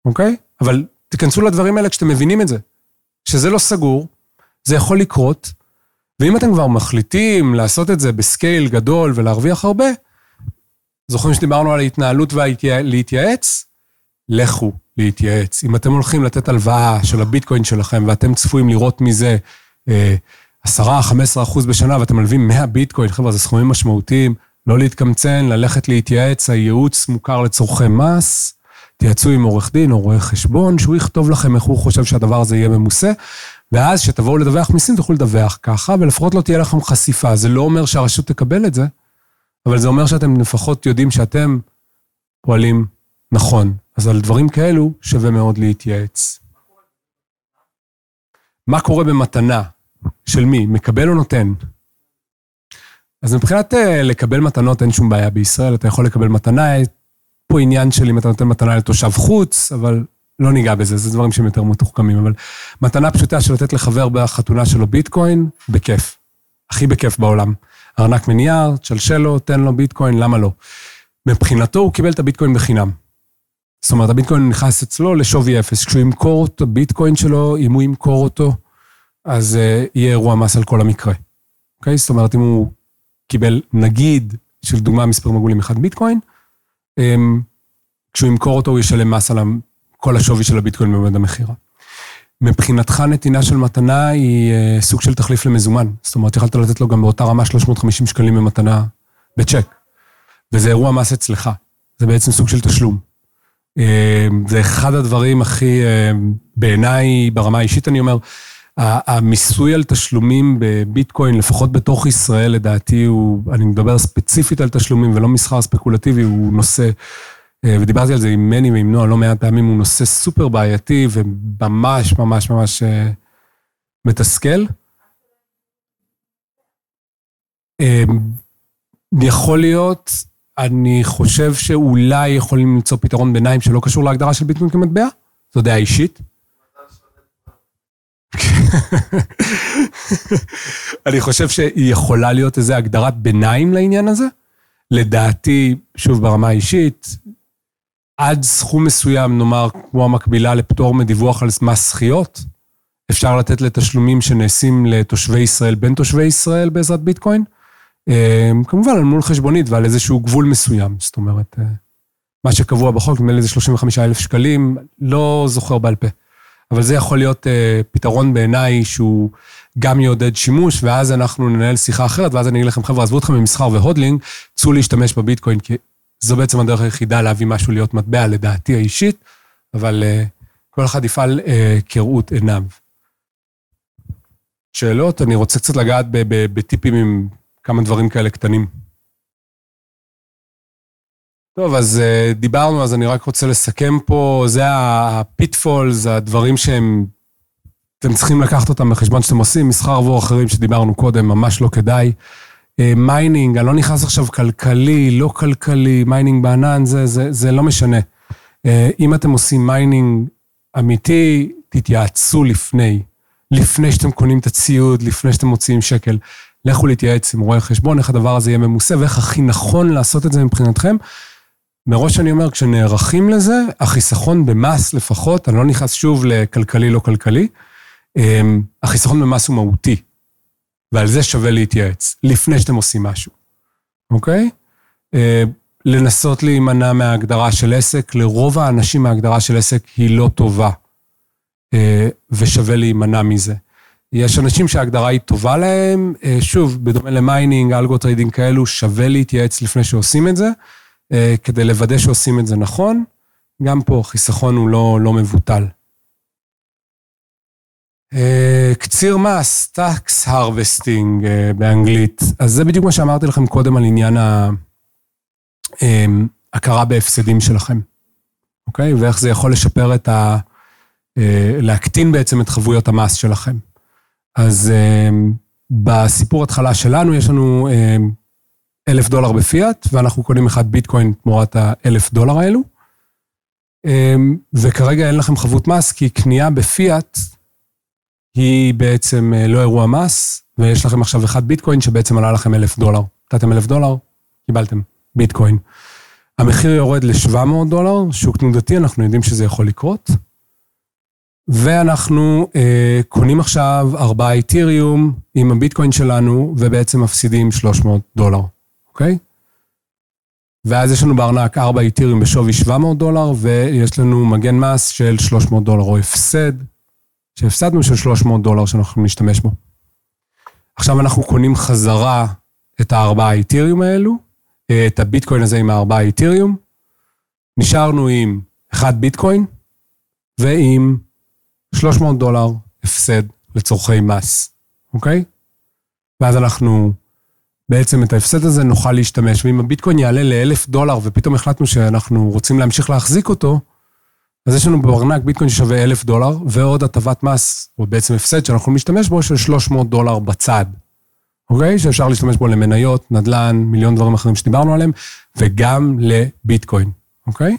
אוקיי? אבל תיכנסו לדברים האלה כשאתם מבינים את זה, שזה לא סגור, זה יכול לקרות, ואם אתם כבר מחליטים לעשות את זה בסקייל גדול ולהרוויח הרבה, זוכרים שדיברנו על ההתנהלות ולהתייעץ? לכו להתייעץ. אם אתם הולכים לתת הלוואה של הביטקוין שלכם, ואתם צפויים לראות מזה עשרה, חמישה עשר אחוז בשנה, ואתם מלווים מאה ביטקוין, חבר'ה, זה סכומים משמעותיים, לא להתקמצן, ללכת להתייעץ, הייעוץ מוכר לצורכי מס, תייעצו עם עורך דין או רואה חשבון, שהוא יכתוב לכם איך הוא חושב שהדבר הזה יהיה ממוסה, ואז שתבואו לדווח מיסים, תוכלו לדווח ככה, ולפחות לא תהיה לכם חשיפה. זה לא אומר שהרשות תקבל את זה, אבל זה אומר שאתם לפחות יודעים שאתם פועלים נכון. אז על דברים כאלו שווה מאוד להתייעץ. מה קורה במתנה? של מי? מקבל או נותן? אז מבחינת לקבל מתנות אין שום בעיה בישראל, אתה יכול לקבל מתנה, פה עניין של אם אתה נותן מתנה לתושב חוץ, אבל לא ניגע בזה, זה דברים שהם יותר מתוחכמים, אבל מתנה פשוטה של לתת לחבר בחתונה שלו ביטקוין, בכיף. הכי בכיף בעולם. ארנק מנייר, תשלשל לו, תן לו ביטקוין, למה לא? מבחינתו הוא קיבל את הביטקוין בחינם. זאת אומרת, הביטקוין נכנס אצלו לשווי אפס. כשהוא ימכור אותו, ביטקוין שלו, אם הוא ימכור אותו, אז uh, יהיה אירוע מס על כל המקרה. אוקיי? זאת אומרת, אם הוא קיבל נגיד, של דוגמה מספר מגולים אחד ביטקוין, um, כשהוא ימכור אותו, הוא ישלם מס על כל השווי של הביטקוין במועד המחירה. מבחינתך נתינה של מתנה היא uh, סוג של תחליף למזומן. זאת אומרת, יכולת לתת לו גם באותה רמה שלוש מאות וחמישים שקלים במתנה בצ'ק. וזה אירוע מס אצלך. זה בעצם סוג של תשלום. זה אחד הדברים הכי, בעיניי, ברמה האישית אני אומר, המיסוי על תשלומים בביטקוין, לפחות בתוך ישראל, לדעתי, הוא, אני מדבר ספציפית על תשלומים ולא מסחר ספקולטיבי, הוא נושא, ודיברתי על זה עם מני ועם נועה, לא מעט פעמים, הוא נושא סופר בעייתי וממש ממש ממש מתסכל. יכול להיות, אני חושב שאולי יכולים למצוא פתרון ביניים שלא קשור להגדרה של ביטקוין כמטבע, זו דעה אישית. אני חושב שהיא יכולה להיות איזו הגדרת ביניים לעניין הזה. לדעתי, שוב ברמה האישית, עד סכום מסוים, נאמר, כמו המקבילה לפטור מדיווח על מס זכיות, אפשר לתת לתשלומים שנעשים לתושבי ישראל, בין תושבי ישראל בעזרת ביטקוין, כמובן, על מול חשבונית ועל איזשהו גבול מסוים, זאת אומרת, מה שקבוע בחוק, נדמה לי זה שלושים וחמישה אלף שקלים, לא זוכר בעל פה, אבל זה יכול להיות פתרון בעיניי שהוא גם יעודד שימוש, ואז אנחנו ננהל שיחה אחרת, ואז אני אגיד לכם, חבר'ה, עזבו אתכם ממסחר והודלינג, צאו להשתמש בביטקוין, כי זו בעצם הדרך היחידה להביא משהו להיות מטבע, לדעתי האישית, אבל כל אחד יפעל כראות עיניו. שאלות, אני רוצה קצת לגעת בטיפים עם כמה דברים כאלה קטנים. טוב, אז דיברנו, אז אני רק רוצה לסכם פה, זה הפיטפול, זה הדברים שהם, אתם צריכים לקחת אותם בחשבון שאתם עושים, מסחר עבור אחרים שדיברנו קודם, ממש לא כדאי. מיינינג, אני לא נכנס עכשיו כלכלי, לא כלכלי, מיינינג בענן, זה, זה, זה לא משנה. אם אתם עושים מיינינג אמיתי, תתייעצו לפני, לפני שאתם קונים את הציוד, לפני שאתם מוציאים שקל, לכו להתייעץ עם רואה חשבון, איך הדבר הזה יהיה ממוסה, ואיך הכי נכון לעשות את זה מבחינתכם. מראש אני אומר, כשנערכים לזה, החיסכון במס לפחות, אני לא נכנס שוב לכלכלי, לא כלכלי, החיסכון במס הוא מהותי, ועל זה שווה להתייעץ, לפני שאתם עושים משהו, אוקיי? לנסות להימנע מההגדרה של עסק, לרוב האנשים מההגדרה של עסק היא לא טובה, ושווה להימנע מזה. יש אנשים שההגדרה היא טובה להם, שוב, בדומה למיינינג, אלגו טריידינג כאלו, שווה להתייעץ לפני שעושים את זה, כדי לוודא שעושים את זה נכון, גם פה חיסכון הוא לא, לא מבוטל. קציר מס, tax harvesting באנגלית, אז זה בדיוק מה שאמרתי לכם קודם על עניין ההכרה בהפסדים שלכם, אוקיי? ואיך זה יכול לשפר את ה... להקטין בעצם את חבויות המס שלכם. אז בסיפור התחלה שלנו יש לנו אלף דולר בפיאט, ואנחנו קונים אחד ביטקוין תמורת האלף דולר האלו, וכרגע אין לכם חבות מס, כי קנייה בפיאט היא בעצם לא אירוע מס, ויש לכם עכשיו אחד ביטקוין שבעצם עלה לכם אלף דולר. נתתם אלף דולר, קיבלתם ביטקוין. המחיר יורד ל-שבע מאות דולר, שוק תנודתי, אנחנו יודעים שזה יכול לקרות, ואנחנו אה, קונים עכשיו ארבעה איתריום עם הביטקוין שלנו, ובעצם מפסידים שלוש מאות דולר, אוקיי? ואז יש לנו בארנק ארבעה איתריום בשווי שבע מאות דולר, ויש לנו מגן מס של שלוש מאות דולר, או הפסד, שהפסדנו של שלוש מאות דולר שאנחנו נשתמש בו. עכשיו אנחנו קונים חזרה את הארבעה איתריום האלו, את הביטקוין הזה עם הארבעה איתריום, נשארנו עם אחד ביטקוין, ועם שלוש מאות דולר הפסד לצורכי מס, אוקיי? ואז אנחנו, בעצם את ההפסד הזה נוכל להשתמש, ואם הביטקוין יעלה לאלף דולר, ופתאום החלטנו שאנחנו רוצים להמשיך להחזיק אותו, אז יש לנו בארנק ביטקוין ששווה אלף דולר, ועוד הטבת מס, או בעצם הפסד שאנחנו משתמש בו, של שלוש מאות דולר בצד. אוקיי? שאפשר להשתמש בו למניות, נדל"ן, מיליון דברים אחרים שדיברנו עליהם, וגם לביטקוין. אוקיי?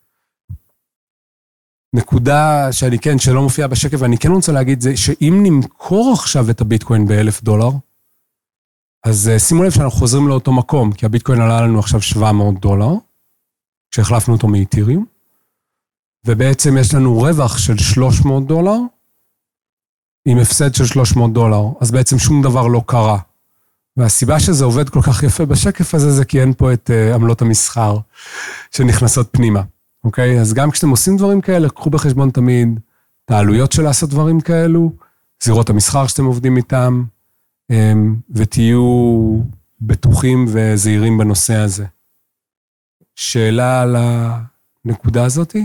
נקודה שאני כן, שלא מופיעה בשקף, ואני כן רוצה להגיד, זה שאם נמכור עכשיו את הביטקוין באלף דולר, אז שימו לב שאנחנו חוזרים לאותו מקום, כי הביטקוין עלה לנו עכשיו שבע מאות דולר, כשהחלפנו אותו מאיתריום, ובעצם יש לנו רווח של שלוש מאות דולר, עם הפסד של שלוש מאות דולר, אז בעצם שום דבר לא קרה. והסיבה שזה עובד כל כך יפה בשקף הזה, זה כי אין פה את uh, עמלות המסחר שנכנסות פנימה. אוקיי? אז גם כשאתם עושים דברים כאלה, קחו בחשבון תמיד את העלויות של לעשות דברים כאלו, זירות המסחר שאתם עובדים איתם, um, ותהיו בטוחים וזהירים בנושא הזה. שאלה על הנקודה הזאת?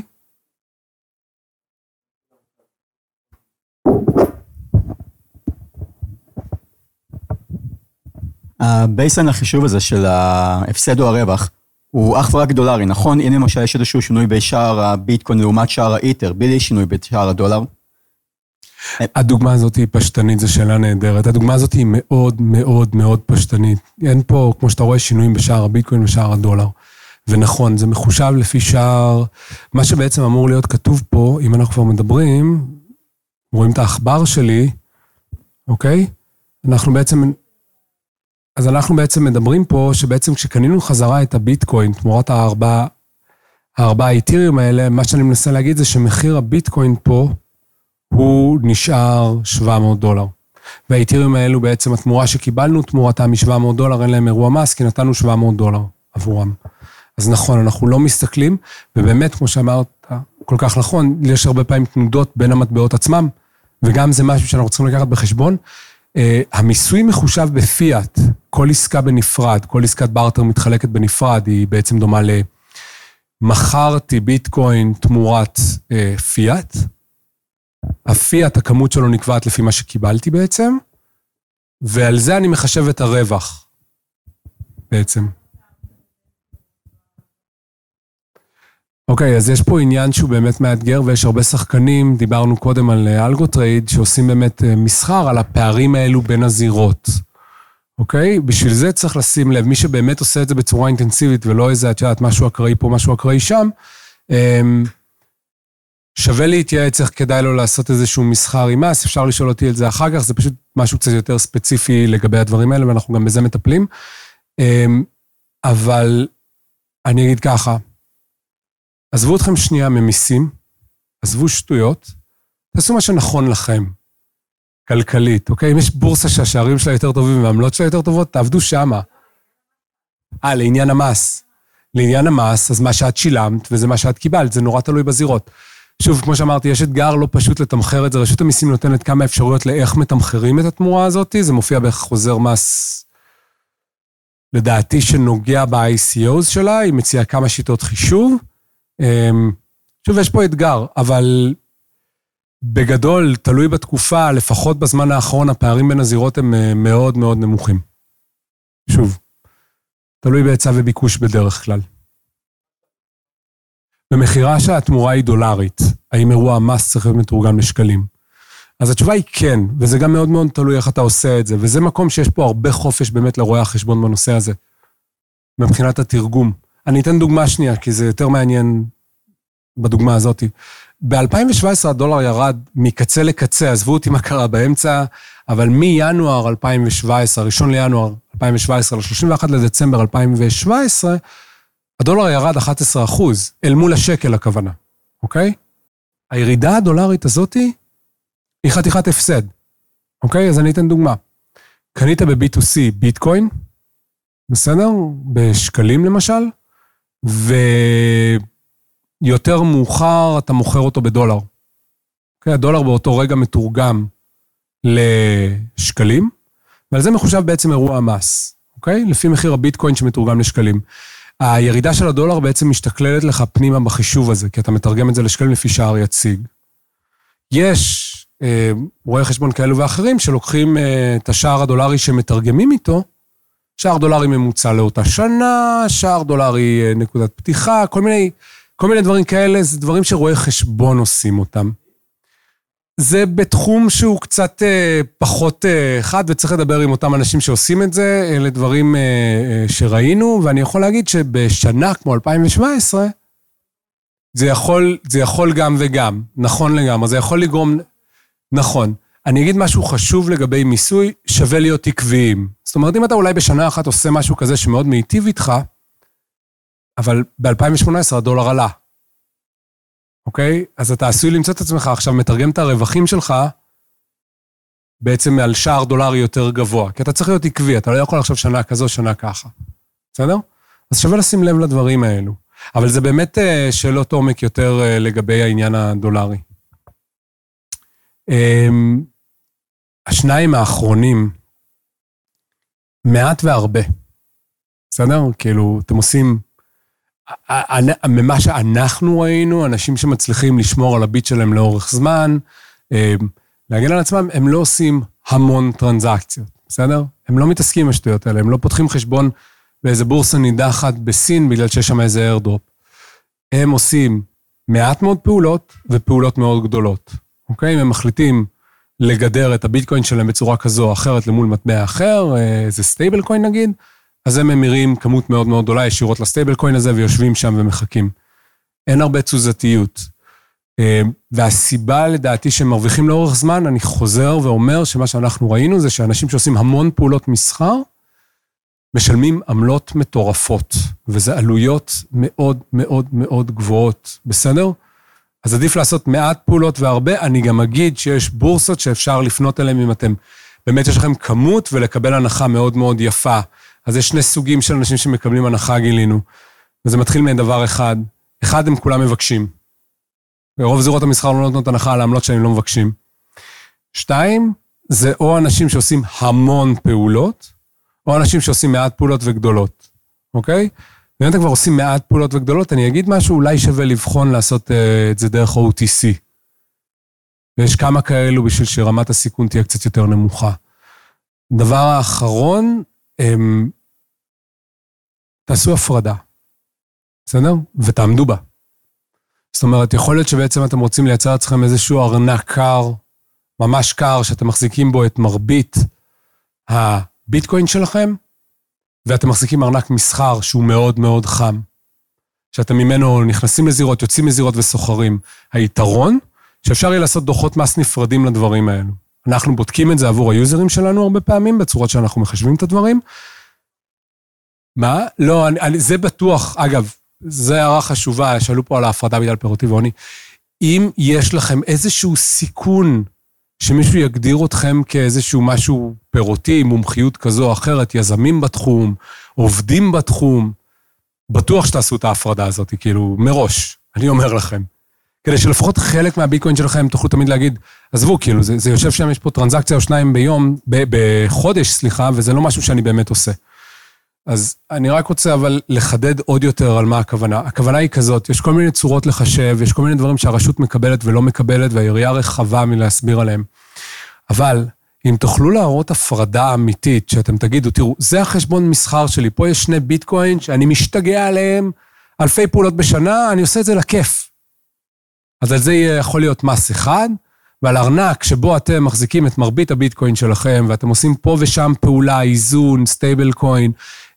הבייסליין לחישוב הזה של ההפסד או הרווח, הוא אך ורק דולרי, נכון? אם למשל יש איזשהו שינוי בשער הביטקוין לעומת שער האיתר, בלי שינוי בשער הדולר. הדוגמה הזאת היא פשטנית, זו שאלה נהדרת. הדוגמה הזאת היא מאוד מאוד מאוד פשטנית. אין פה, כמו שאתה רואה, שינויים בשער הביטקוין ושער הדולר. ונכון, זה מחושב לפי שער, מה שבעצם אמור להיות כתוב פה, אם אנחנו כבר מדברים, רואים את האחבר שלי, אוקיי? אנחנו בעצם... אז אנחנו בעצם מדברים פה, שבעצם כשקנינו חזרה את הביטקוין, תמורת הארבעה, הארבעה איתריום האלה, מה שאני מנסה להגיד זה שמחיר הביטקוין פה, הוא נשאר שבע מאות דולר. והאיתריום האלו בעצם התמורה שקיבלנו, תמורתם מ-שבע מאות דולר, אין להם אירוע מס, כי נתנו שבע מאות דולר עבורם. אז נכון, אנחנו לא מסתכלים, ובאמת, כמו שאמרת, כל כך נכון, יש הרבה פעמים תנודות בין המטבעות עצמם, וגם זה משהו שאנחנו צריכים לקחת בחשבון, Uh, המיסוי מחושב בפיאט, כל עסקה בנפרד, כל עסקת בארטר מתחלקת בנפרד, היא בעצם דומה למכרתי ביטקוין תמורת uh, פיאט, הפיאט, הכמות שלו נקבעת לפי מה שקיבלתי בעצם, ועל זה אני מחשב את הרווח, בעצם. אוקיי, אז יש פה עניין שהוא באמת מאתגר, ויש הרבה שחקנים, דיברנו קודם על אלגוטרייד, שעושים באמת מסחר על הפערים האלו בין הזירות. אוקיי? בשביל זה צריך לשים לב, מי שבאמת עושה את זה בצורה אינטנסיבית, ולא איזה, את יודעת, משהו אקראי פה, משהו אקראי שם, שווה להתייעץ איך כדאי לו לעשות איזשהו מסחר עם מס, אפשר לשאול אותי את זה אחר כך, זה פשוט משהו קצת יותר ספציפי לגבי הדברים האלה, ואנחנו גם בזה מטפלים. אבל אני אגיד ככה, עזבו אתכם שנייה ממיסים, עזבו שטויות, תעשו מה שנכון לכם, כלכלית, אוקיי? אם יש בורסה שהשערים שלה יותר טובים והעמלות שלה יותר טובות, תעבדו שמה. אה, לעניין המס. לעניין המס, אז מה שאת שילמת, וזה מה שאת קיבלת, זה נורא תלוי בזירות. שוב, כמו שאמרתי, יש אתגר לא פשוט לתמחר את זה, רשות המיסים נותנת כמה אפשרויות לאיך מתמחרים את התמורה הזאת, זה מופיע בחוזר מס, לדעתי שנוגע ב-איי סי או'ס שלה, היא מציעה כמה שיטות חישוב, שוב, יש פה אתגר, אבל בגדול, תלוי בתקופה, לפחות בזמן האחרון, הפערים בין הזירות הם מאוד מאוד נמוכים. שוב, תלוי בהיצע וביקוש בדרך כלל. במחירה שהתמורה היא דולרית, האם אירוע המס צריך להיות מתורגם לשקלים? אז התשובה היא כן, וזה גם מאוד מאוד תלוי איך אתה עושה את זה, וזה מקום שיש פה הרבה חופש באמת לרואי החשבון בנושא הזה, מבחינת התרגום. אני אתן דוגמה שנייה, כי זה יותר מעניין בדוגמה הזאת. ב-אלפיים שבע עשרה הדולר ירד מקצה לקצה, עזבו אותי מה קרה באמצע, אבל מינואר אלפיים שבע עשרה, ראשון לינואר אלפיים שבע עשרה, ל-שלושים ואחד לדצמבר אלפיים שבע עשרה, הדולר ירד אחת עשרה אחוז, אל מול השקל הכוונה, אוקיי? הירידה הדולרית הזאת היא חתיכת הפסד, אוקיי? אז אני אתן דוגמה. קנית ב-בי טו סי ביטקוין, בסדר? בשקלים למשל, ויותר מאוחר אתה מוכר אותו בדולר. אוקיי? הדולר באותו רגע מתורגם לשקלים, ועל זה מחושב בעצם אירוע המס, אוקיי? לפי מחיר הביטקוין שמתורגם לשקלים. הירידה של הדולר בעצם משתכללת לך פנימה בחישוב הזה, כי אתה מתרגם את זה לשקלים לפי שער יציג. יש אה, רואי חשבון כאלו ואחרים שלוקחים אה, את השער הדולרי שמתרגמים איתו, שער דולרי ממוצע לאותה שנה, שער דולרי אה, נקודת פתיחה, כל מיני, כל מיני דברים כאלה, זה דברים שרואי חשבון עושים אותם. זה בתחום שהוא קצת אה, פחות אה, חד, וצריך לדבר עם אותם אנשים שעושים את זה, אלה דברים אה, אה, שראינו, ואני יכול להגיד שבשנה כמו אלפיים שבע עשרה, זה יכול, זה יכול גם וגם, נכון לגמרי, זה יכול לגרום, נכון. אני אגיד משהו חשוב לגבי מיסוי, שווה להיות עקביים. זאת אומרת, אם אתה אולי בשנה אחת עושה משהו כזה שמאוד מיטיב איתך, אבל ב-אלפיים שמונה עשרה הדולר עלה. אוקיי? אז אתה עשוי למצוא את עצמך, עכשיו מתרגם את הרווחים שלך, בעצם על שער דולרי יותר גבוה. כי אתה צריך להיות עקבי, אתה לא יכול עכשיו שנה כזו, שנה ככה. בסדר? אז שווה לשים לב לדברים האלו. אבל זה באמת שאלות עומק יותר לגבי העניין הדולרי. השניים האחרונים, מעט והרבה. בסדר? כאילו, אתם עושים, ממה שאנחנו ראינו, אנשים שמצליחים לשמור על הביט שלהם לאורך זמן, להגן על עצמם, הם לא עושים המון טרנזקציות. בסדר? הם לא מתעסקים עם השטויות האלה, הם לא פותחים חשבון באיזה בורסה נידחת בסין, בגלל שיש שם איזה איירדרופ. הם עושים מעט מאוד פעולות, ופעולות מאוד גדולות. אוקיי? אם הם מחליטים לגדר את הביטקוין שלהם בצורה כזו או אחרת למול מטבע אחר, איזה סטייבל קוין נגיד, אז הם ממירים כמות מאוד מאוד גדולה ישירות לסטייבל קוין הזה, ויושבים שם ומחכים. אין הרבה תזוזתיות. והסיבה לדעתי שהם מרוויחים לאורך זמן, אני חוזר ואומר שמה שאנחנו ראינו זה שאנשים שעושים המון פעולות מסחר, משלמים עמלות מטורפות, וזה עלויות מאוד מאוד מאוד גבוהות, בסדר? אז עדיף לעשות מעט פעולות והרבה, אני גם אגיד שיש בורסות שאפשר לפנות אליהם אם אתם, באמת יש לכם כמות ולקבל הנחה מאוד מאוד יפה, אז יש שני סוגים של אנשים שמקבלים הנחה גילינו, וזה מתחיל מדבר אחד, אחד הם כולם מבקשים, ורוב זירות המסחר לא נותנות הנחה על העמלות שהם לא מבקשים, שתיים, זה או אנשים שעושים המון פעולות, או אנשים שעושים מעט פעולות וגדולות, אוקיי? ואם אתם כבר עושים מעט פעולות וגדולות, אני אגיד משהו, אולי שווה לבחון לעשות uh, את זה דרך או טי סי. ויש כמה כאלו בשביל שרמת הסיכון תהיה קצת יותר נמוכה. דבר האחרון, הם, תעשו הפרדה, בסדר? ותעמדו בה. זאת אומרת, יכול להיות שבעצם אתם רוצים לייצר אצלכם איזשהו ארנק קר, ממש קר, שאתם מחזיקים בו את מרבית הביטקוין שלכם, ואתם מחזיקים ארנק מסחר שהוא מאוד מאוד חם, שאתם ממנו נכנסים לזירות, יוצאים לזירות וסוחרים. היתרון, שאפשר יהיה לעשות דוחות מס נפרדים לדברים האלו. אנחנו בודקים את זה עבור היוזרים שלנו הרבה פעמים, בצורות שאנחנו מחשבים את הדברים. מה? לא, אני, אני, זה בטוח, אגב, זה הערה חשובה, שאלו פה על ההפרדה בגלל פירותי ועוני. אם יש לכם איזשהו סיכון, שמישהו יגדיר אתכם כאיזשהו משהו פירותי, מומחיות כזו או אחרת, יזמים בתחום, עובדים בתחום, בטוח שתעשו את ההפרדה הזאת, כאילו, מראש, אני אומר לכם. כדי שלפחות חלק מהביטקוין שלכם תוכלו תמיד להגיד, עזבו, כאילו, זה, זה יושב שם, יש פה טרנזקציה או שניים ביום, ב, בחודש, סליחה, וזה לא משהו שאני באמת עושה. אז אני רק רוצה אבל לחדד עוד יותר על מה הכוונה. הכוונה היא כזאת, יש כל מיני צורות לחשב, יש כל מיני דברים שהרשות מקבלת ולא מקבלת, והיריעה רחבה מלהסביר עליהם. אבל אם תוכלו להראות הפרדה אמיתית, שאתם תגידו, תראו, זה החשבון מסחר שלי, פה יש שני ביטקוין שאני משתגע עליהם, אלפי פעולות בשנה, אני עושה את זה לכיף. אז על זה יכול להיות מס אחד, ועל ארנק שבו אתם מחזיקים את מרבית הביטקוין שלכם, ואתם עושים פה ושם פעולה, איזון, סטייבל קוין,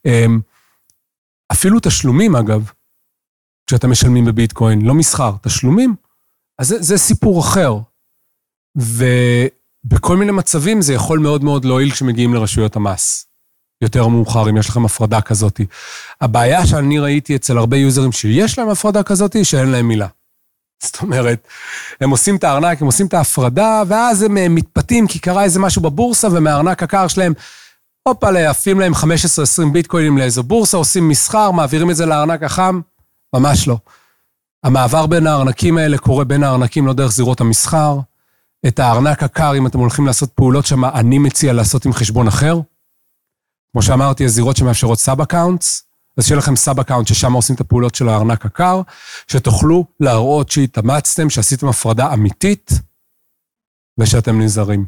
אפילו תשלומים אגב, כשאתם משלמים בביטקוין, לא מסחר, תשלומים, אז זה, זה סיפור אחר. ובכל מיני מצבים זה יכול מאוד מאוד להועיל כשמגיעים לרשויות המס. יותר מאוחר, אם יש לכם הפרדה כזאת. הבעיה שאני ראיתי אצל הרבה יוזרים שיש להם הפרדה כזאת, שאין להם מילה. זאת אומרת, הם עושים את הארנק, הם עושים את ההפרדה, ואז הם מתפתים, כי קרה איזה משהו בבורסה, ומהארנק הקר שלהם, הופה, להפים להם חמש עשרה עשרים ביטקוינים לאיזו בורסה, עושים מסחר, מעבירים את זה לארנק החם, ממש לא. המעבר בין הארנקים האלה קורה בין הארנקים, לא דרך זירות המסחר. את הארנק הקר, אם אתם הולכים לעשות פעולות שם, אני מציע לעשות עם חשבון אחר. כמו שאמרתי, הזירות שמאפשרות סאב-אקאונטס, אז שיהיה לכם סאב-אקאונט ששם עושים את הפעולות של הארנק הקר, שתוכלו להראות שהתאמצתם, שעשיתם הפרדה אמיתית, ושאתם נזהרים.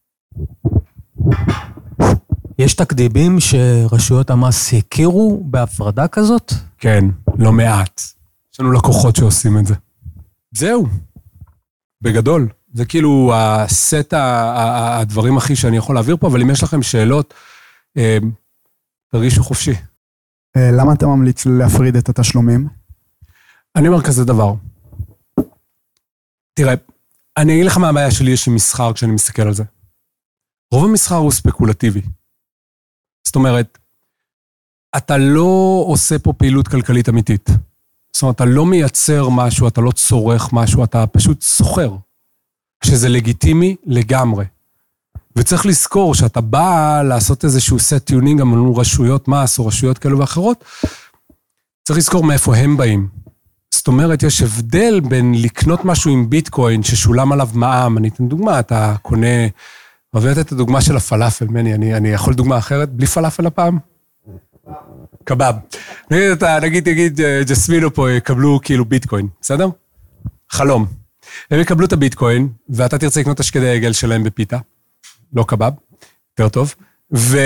יש תקדימים שרשויות המס הכירו בהפרדה כזאת? כן, לא מעט. יש לנו לקוחות שעושים את זה. זהו, בגדול. זה כאילו הסט הדברים הכי שאני יכול להעביר פה, אבל אם יש לכם שאלות, תרגישו חופשי. למה אתה ממליץ להפריד את התשלומים? אני אומר כזה דבר. תראה, אני אגיד לך מה הבעיה שלי יש עם מסחר כשאני מסתכל על זה. רוב המסחר הוא ספקולטיבי. זאת אומרת, אתה לא עושה פה פעילות כלכלית אמיתית. זאת אומרת, אתה לא מייצר משהו, אתה לא צורך משהו, אתה פשוט סוחר. שזה לגיטימי לגמרי. וצריך לזכור שאתה בא לעשות איזשהו סט טיונינג, אמרנו רשויות מס או רשויות כאלו ואחרות, צריך לזכור מאיפה הם באים. זאת אומרת, יש הבדל בין לקנות משהו עם ביטקוין ששולם עליו מע"מ. אני אתן דוגמה, אתה קונה, מביא את הדוגמה של הפלאפל, מני, אני, אני יכול דוגמה אחרת, בלי פלאפל הפעם? קבב. נגיד, אתה, נגיד, נגיד, ג'סמינו פה יקבלו כאילו ביטקוין, בסדר? חלום. הם יקבלו את הביטקוין, ואתה תרצה לקנות את השקדי העגל שלהם בפיתה. לא קבב, יותר טוב. ו...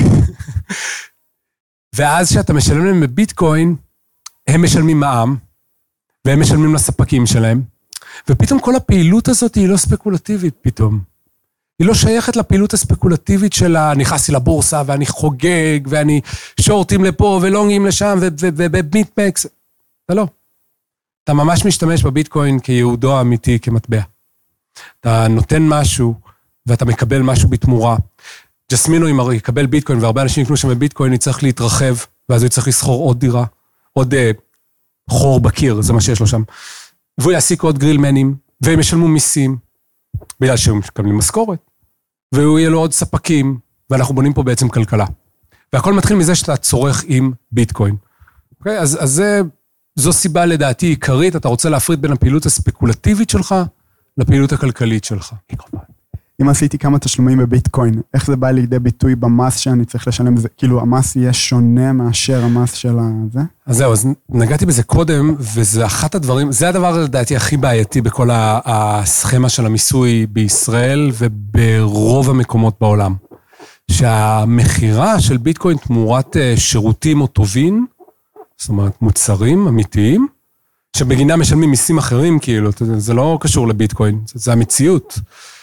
ואז שאתה משלם להם בביטקוין, הם משלמים מע"מ, והם משלמים לספקים שלהם, ופתאום כל הפעילות הזאת היא לא ספקולטיבית פתאום. היא לא שייכת לפעילות הספקולטיבית שלה, אני נכנסתי לבורסה ואני חוגג, ואני שורטים לפה ולונגים לשם, ובמיטמקס. אתה לא. אתה ממש משתמש בביטקוין כיהודו האמיתי, כמטבע. אתה נותן משהו, ואתה מקבל משהו בתמורה. ג'סמינו, אם יקבל ביטקוין, והרבה אנשים יקנו שם בביטקוין, יצטרך להתרחב, ואז הוא יצטרך לסחור עוד דירה, עוד אה, חור בקיר, זה מה שיש לו שם. והוא יעסיק עוד גרילמנים, והם ישלמו מיסים, בגלל שהם מקבלים משכורת. והוא יהיה לו עוד ספקים, ואנחנו בונים פה בעצם כלכלה. והכל מתחיל מזה שאתה צורך עם ביטקוין. אוקיי? אז, אז זה, זו סיבה לדעתי עיקרית, אתה רוצה להפריד בין הפעילות הספקולטיבית שלך, לפעילות הכלכלית שלך. אם עשיתי כמה תשלומים בביטקוין, איך זה בא לידי ביטוי במס שאני צריך לשלם? זה, כאילו, המס יהיה שונה מאשר המס של הזה? אז זהו, אז נגעתי בזה קודם, וזה אחת הדברים, זה הדבר לדעתי הכי בעייתי בכל הסכמה של המיסוי בישראל, וברוב המקומות בעולם. שהמחירה של ביטקוין תמורת שירותים או טובין, זאת אומרת, מוצרים אמיתיים, שבגינם משלמים מיסים אחרים, כאילו, זה לא קשור לביטקוין, זה המציאות.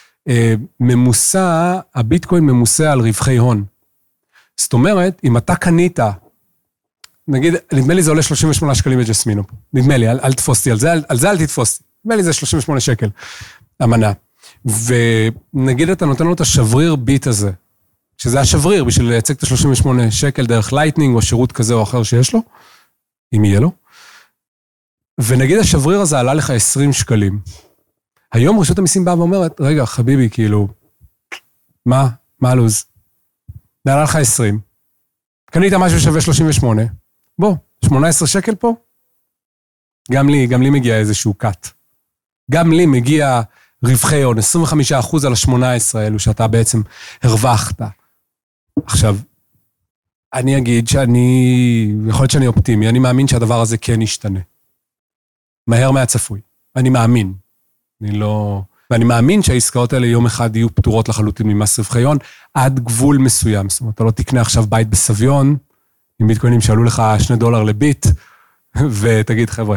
ממוסע, הביטקוין ממוסע על רווחי הון. זאת אומרת, אם אתה קנית, נגיד, נדמה לי זה עולה שלושים ושמונה שקלים בג'סמינו פה. נדמה לי, אל, אל תפוסתי, על זה, על, על זה אל תתפוסתי. נדמה לי זה שלושים ושמונה שקל, המנה. ונגיד אתה נותן לו את השבריר ביט הזה, שזה השבריר בשביל לייצג את ה-שלושים ושמונה שקל דרך לייטנינג או שירות כזה או אחר שיש לו, אם יהיה לו. ונגיד השבריר הזה עלה לך עשרים שקלים. היום רשות המיסים באה ואומרת, רגע, חביבי, כאילו, מה? מה הלוז? זה עלה לך עשרים. קנית משהו שווה שלושים ושמונה. בוא, שמונה עשרה שקל פה? גם לי, גם לי מגיע איזשהו קאט. גם לי מגיע רווחי הון, עשרים וחמישה אחוז על ה-שמונה עשרה האלו שאתה בעצם הרווחת. עכשיו, אני אגיד שאני, יכול להיות שאני אופטימי, אני מאמין שהדבר הזה כן ישתנה. מהר מהצפוי. אני מאמין. אני לא... ואני מאמין שהעסקאות האלה יום אחד יהיו פטורות לחלוטין ממס רווחי הון, עד גבול מסוים. זאת אומרת, אתה לא תקנה עכשיו בית בסביון, עם ביטקוינים שעלו לך שני דולר לביט, ותגיד, חבר'ה,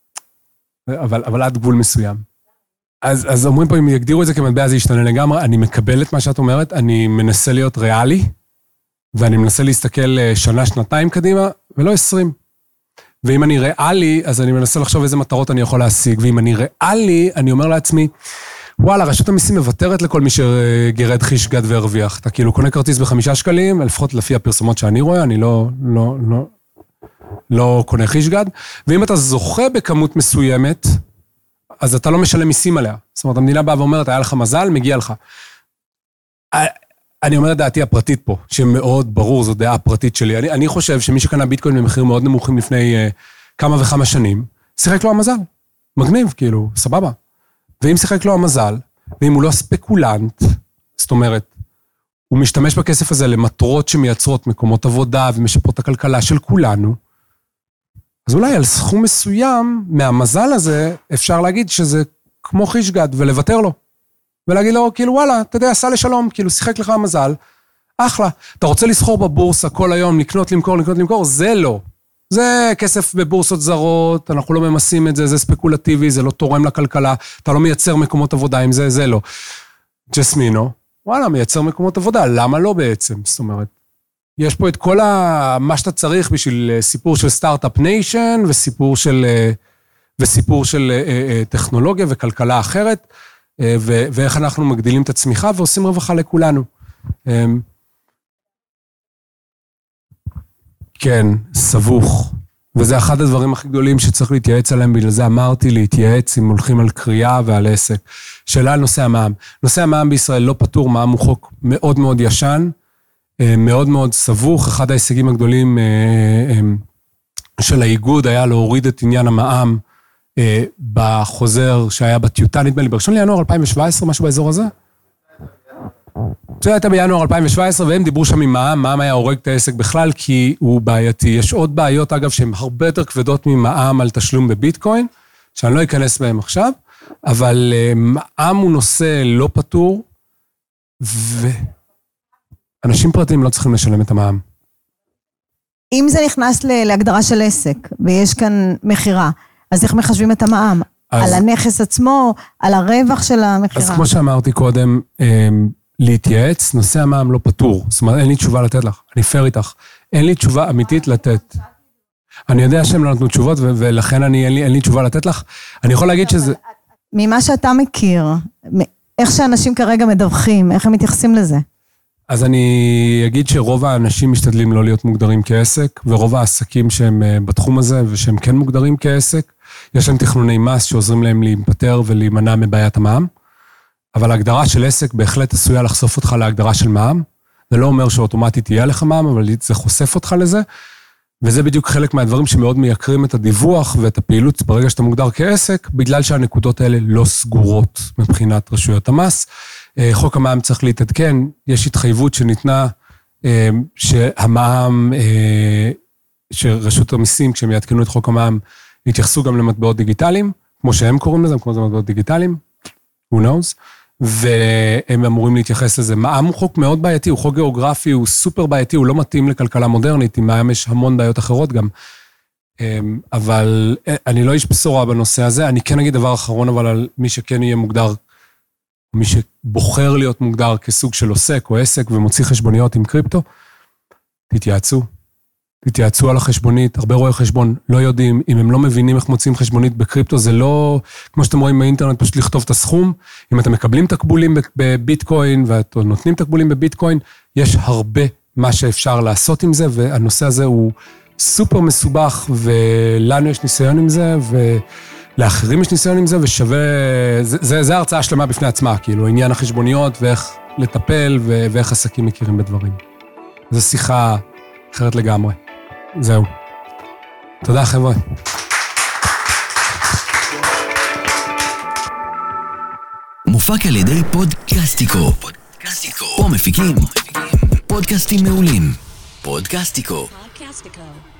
אבל, אבל עד גבול מסוים. אז, אז אומרים פה, אם יגדירו את זה כמטבע, זה ישתנה לגמרי. אני מקבל את מה שאת אומרת, אני מנסה להיות ריאלי, ואני מנסה להסתכל שנה, שנתיים קדימה, ולא עשרים. ואם אני ריאלי, אז אני מנסה לחשוב איזה מטרות אני יכול להשיג, ואם אני ריאלי, אני אומר לעצמי, וואלה, רשות המיסים מבטרת לכל מי שגירד חיש גד והרוויח. אתה כאילו קונה כרטיס בחמישה שקלים, לפחות לפי הפרסומות שאני רואה, אני לא, לא, לא, לא קונה חיש גד, ואם אתה זוכה בכמות מסוימת, אז אתה לא משלם מיסים עליה. זאת אומרת, המדינה באה ואומרת, היה לך מזל, מגיע לך. אני אומר את דעתי הפרטית פה, שמאוד ברור, זו דעה הפרטית שלי. אני, אני חושב שמי שקנה ביטקוין במחירים מאוד נמוכים לפני uh, כמה וכמה שנים, שיחק לו המזל. מגניב, כאילו, סבבה. ואם שיחק לו המזל, ואם הוא לא ספקולנט, זאת אומרת, הוא משתמש בכסף הזה למטרות שמייצרות מקומות עבודה ומשפרות הכלכלה של כולנו, אז אולי על סכום מסוים מהמזל הזה, אפשר להגיד שזה כמו חיש גד ולוותר לו. ולהגיד לו, כאילו, וואלה, אתה יודע, עשה לשלום, כאילו, שיחק לך המזל, אחלה. אתה רוצה לסחור בבורסה כל היום, לקנות, למכור, לקנות, למכור, זה לא. זה כסף בבורסות זרות, אנחנו לא ממסים את זה, זה ספקולטיבי, זה לא תורם לכלכלה, אתה לא מייצר מקומות עבודה עם זה, זה לא. ג'סמינו, וואלה, מייצר מקומות עבודה, למה לא בעצם? זאת אומרת, יש פה את כל ה... מה שאתה צריך בשביל סיפור של סטארט-אפ ניישן, וסיפור של, וסיפור של טכנולוגיה וכלכלה אחרת, ו... ואיך אנחנו מגדילים את הצמיחה ועושים רווחה לכולנו. כן, סבוך. וזה אחד הדברים הכי גדולים שצריך להתייעץ עליהם, בגלל זה אמרתי להתייעץ אם הולכים על קריאה ועל עסק. שאלה על נושא המע"מ. נושא המע"מ בישראל לא פתור, מע"מ הוא חוק מאוד מאוד ישן, מאוד מאוד סבוך. אחד ההישגים הגדולים של האיגוד היה להוריד את עניין המע"מ בחוזר שהיה בטיוטה, נדמה לי, בראשון לינואר אלפיים שבע עשרה, משהו באזור הזה? זה הייתה בינואר אלפיים שבע עשרה, והם דיברו שם עם מע"מ, מע"מ היה הורג את העסק בכלל, כי הוא בעייתי. יש עוד בעיות, אגב, שהן הרבה יותר כבדות ממע"מ על תשלום בביטקוין, שאני לא אכנס בהם עכשיו, אבל מע"מ הוא נושא לא פתור, ואנשים פרטיים לא צריכים לשלם את המע"מ. אם זה נכנס להגדרה של עסק, ויש כאן מחירה, אז איך מחשבים את המע"מ? על הנכס עצמו, על הרווח של המחירה? אז כמו שאמרתי קודם, להתייעץ, נושא המע"מ לא פתור. זאת אומרת, אין לי תשובה לתת לך. אני פייר איתך. אין לי תשובה אמיתית לתת. אני יודע שהם לא נתנו תשובות, ולכן אני, אין לי, אין לי תשובה לתת לך. אני יכול להגיד שזה... ממה שאתה מכיר, איך שאנשים כרגע מדווחים, איך הם מתייחסים לזה? אז אני אגיד שרוב האנשים משתדלים לא להיות מוגדרים כעסק, ורוב העסקים שהם בתחום הזה, ושהם כן מוגדרים כעסק, יש להם תכנוני מס שעוזרים להם להיפטר ולהימנע מבעיית המע"מ, אבל ההגדרה של עסק בהחלט עשויה לחשוף אותך להגדרה של מע"מ. זה לא אומר שאוטומטית תהיה לך מע"מ, אבל זה חושף אותך לזה, וזה בדיוק חלק מהדברים שמאוד מייקרים את הדיווח ואת הפעילות ברגע שאתה מוגדר כעסק, בגלל שהנקודות האלה לא סגורות מבחינת רשויות המס. חוק המע"מ צריך להתעדכן, יש התחייבות שניתנה שהמע"מ, שרשות המיסים, כשהם יעדכנו את חוק המע"מ, יתייחסו גם למטבעות דיגיטליים, כמו שהם קוראים לזה, כמו זה מטבעות דיגיטליים, who knows, והם אמורים להתייחס לזה. מע"מ הוא חוק מאוד בעייתי, הוא חוק גיאוגרפי, הוא סופר בעייתי, הוא לא מתאים לכלכלה מודרנית, עם מע"מ יש המון בעיות אחרות גם, אבל אני לא איש בשורה בנושא הזה, אני כן אגיד דבר אחרון, אבל על מי שכן יהיה מוגדר, מי שבוחר להיות מוגדר כסוג של עוסק או עסק ומוציא חשבוניות עם קריפטו, תתייעצו. תתייעצו על החשבונית, הרבה רואי חשבון לא יודעים, אם הם לא מבינים איך מוצאים חשבונית בקריפטו, זה לא, כמו שאתם רואים באינטרנט, פשוט לכתוב את הסכום. אם אתם מקבלים תקבולים בביטקוין, ואתם נותנים תקבולים בביטקוין, יש הרבה מה שאפשר לעשות עם זה, והנושא הזה הוא סופר מסובך, ולנו יש ניסיון עם זה, ולאחרים יש ניסיון עם זה, ושווה, זה, זה, זה הרצאה שלמה בפני עצמה, כאילו, עניין החשבוניות, ואיך לטפל, ואיך עסקים מכירים בדברים. זו שיחה אחרת לגמרי. זהו. תודה, חבר'ה. מופק על ידי פודקאסטיקו. פה מפיקים פודקאסטים מעולים. פודקאסטיקו.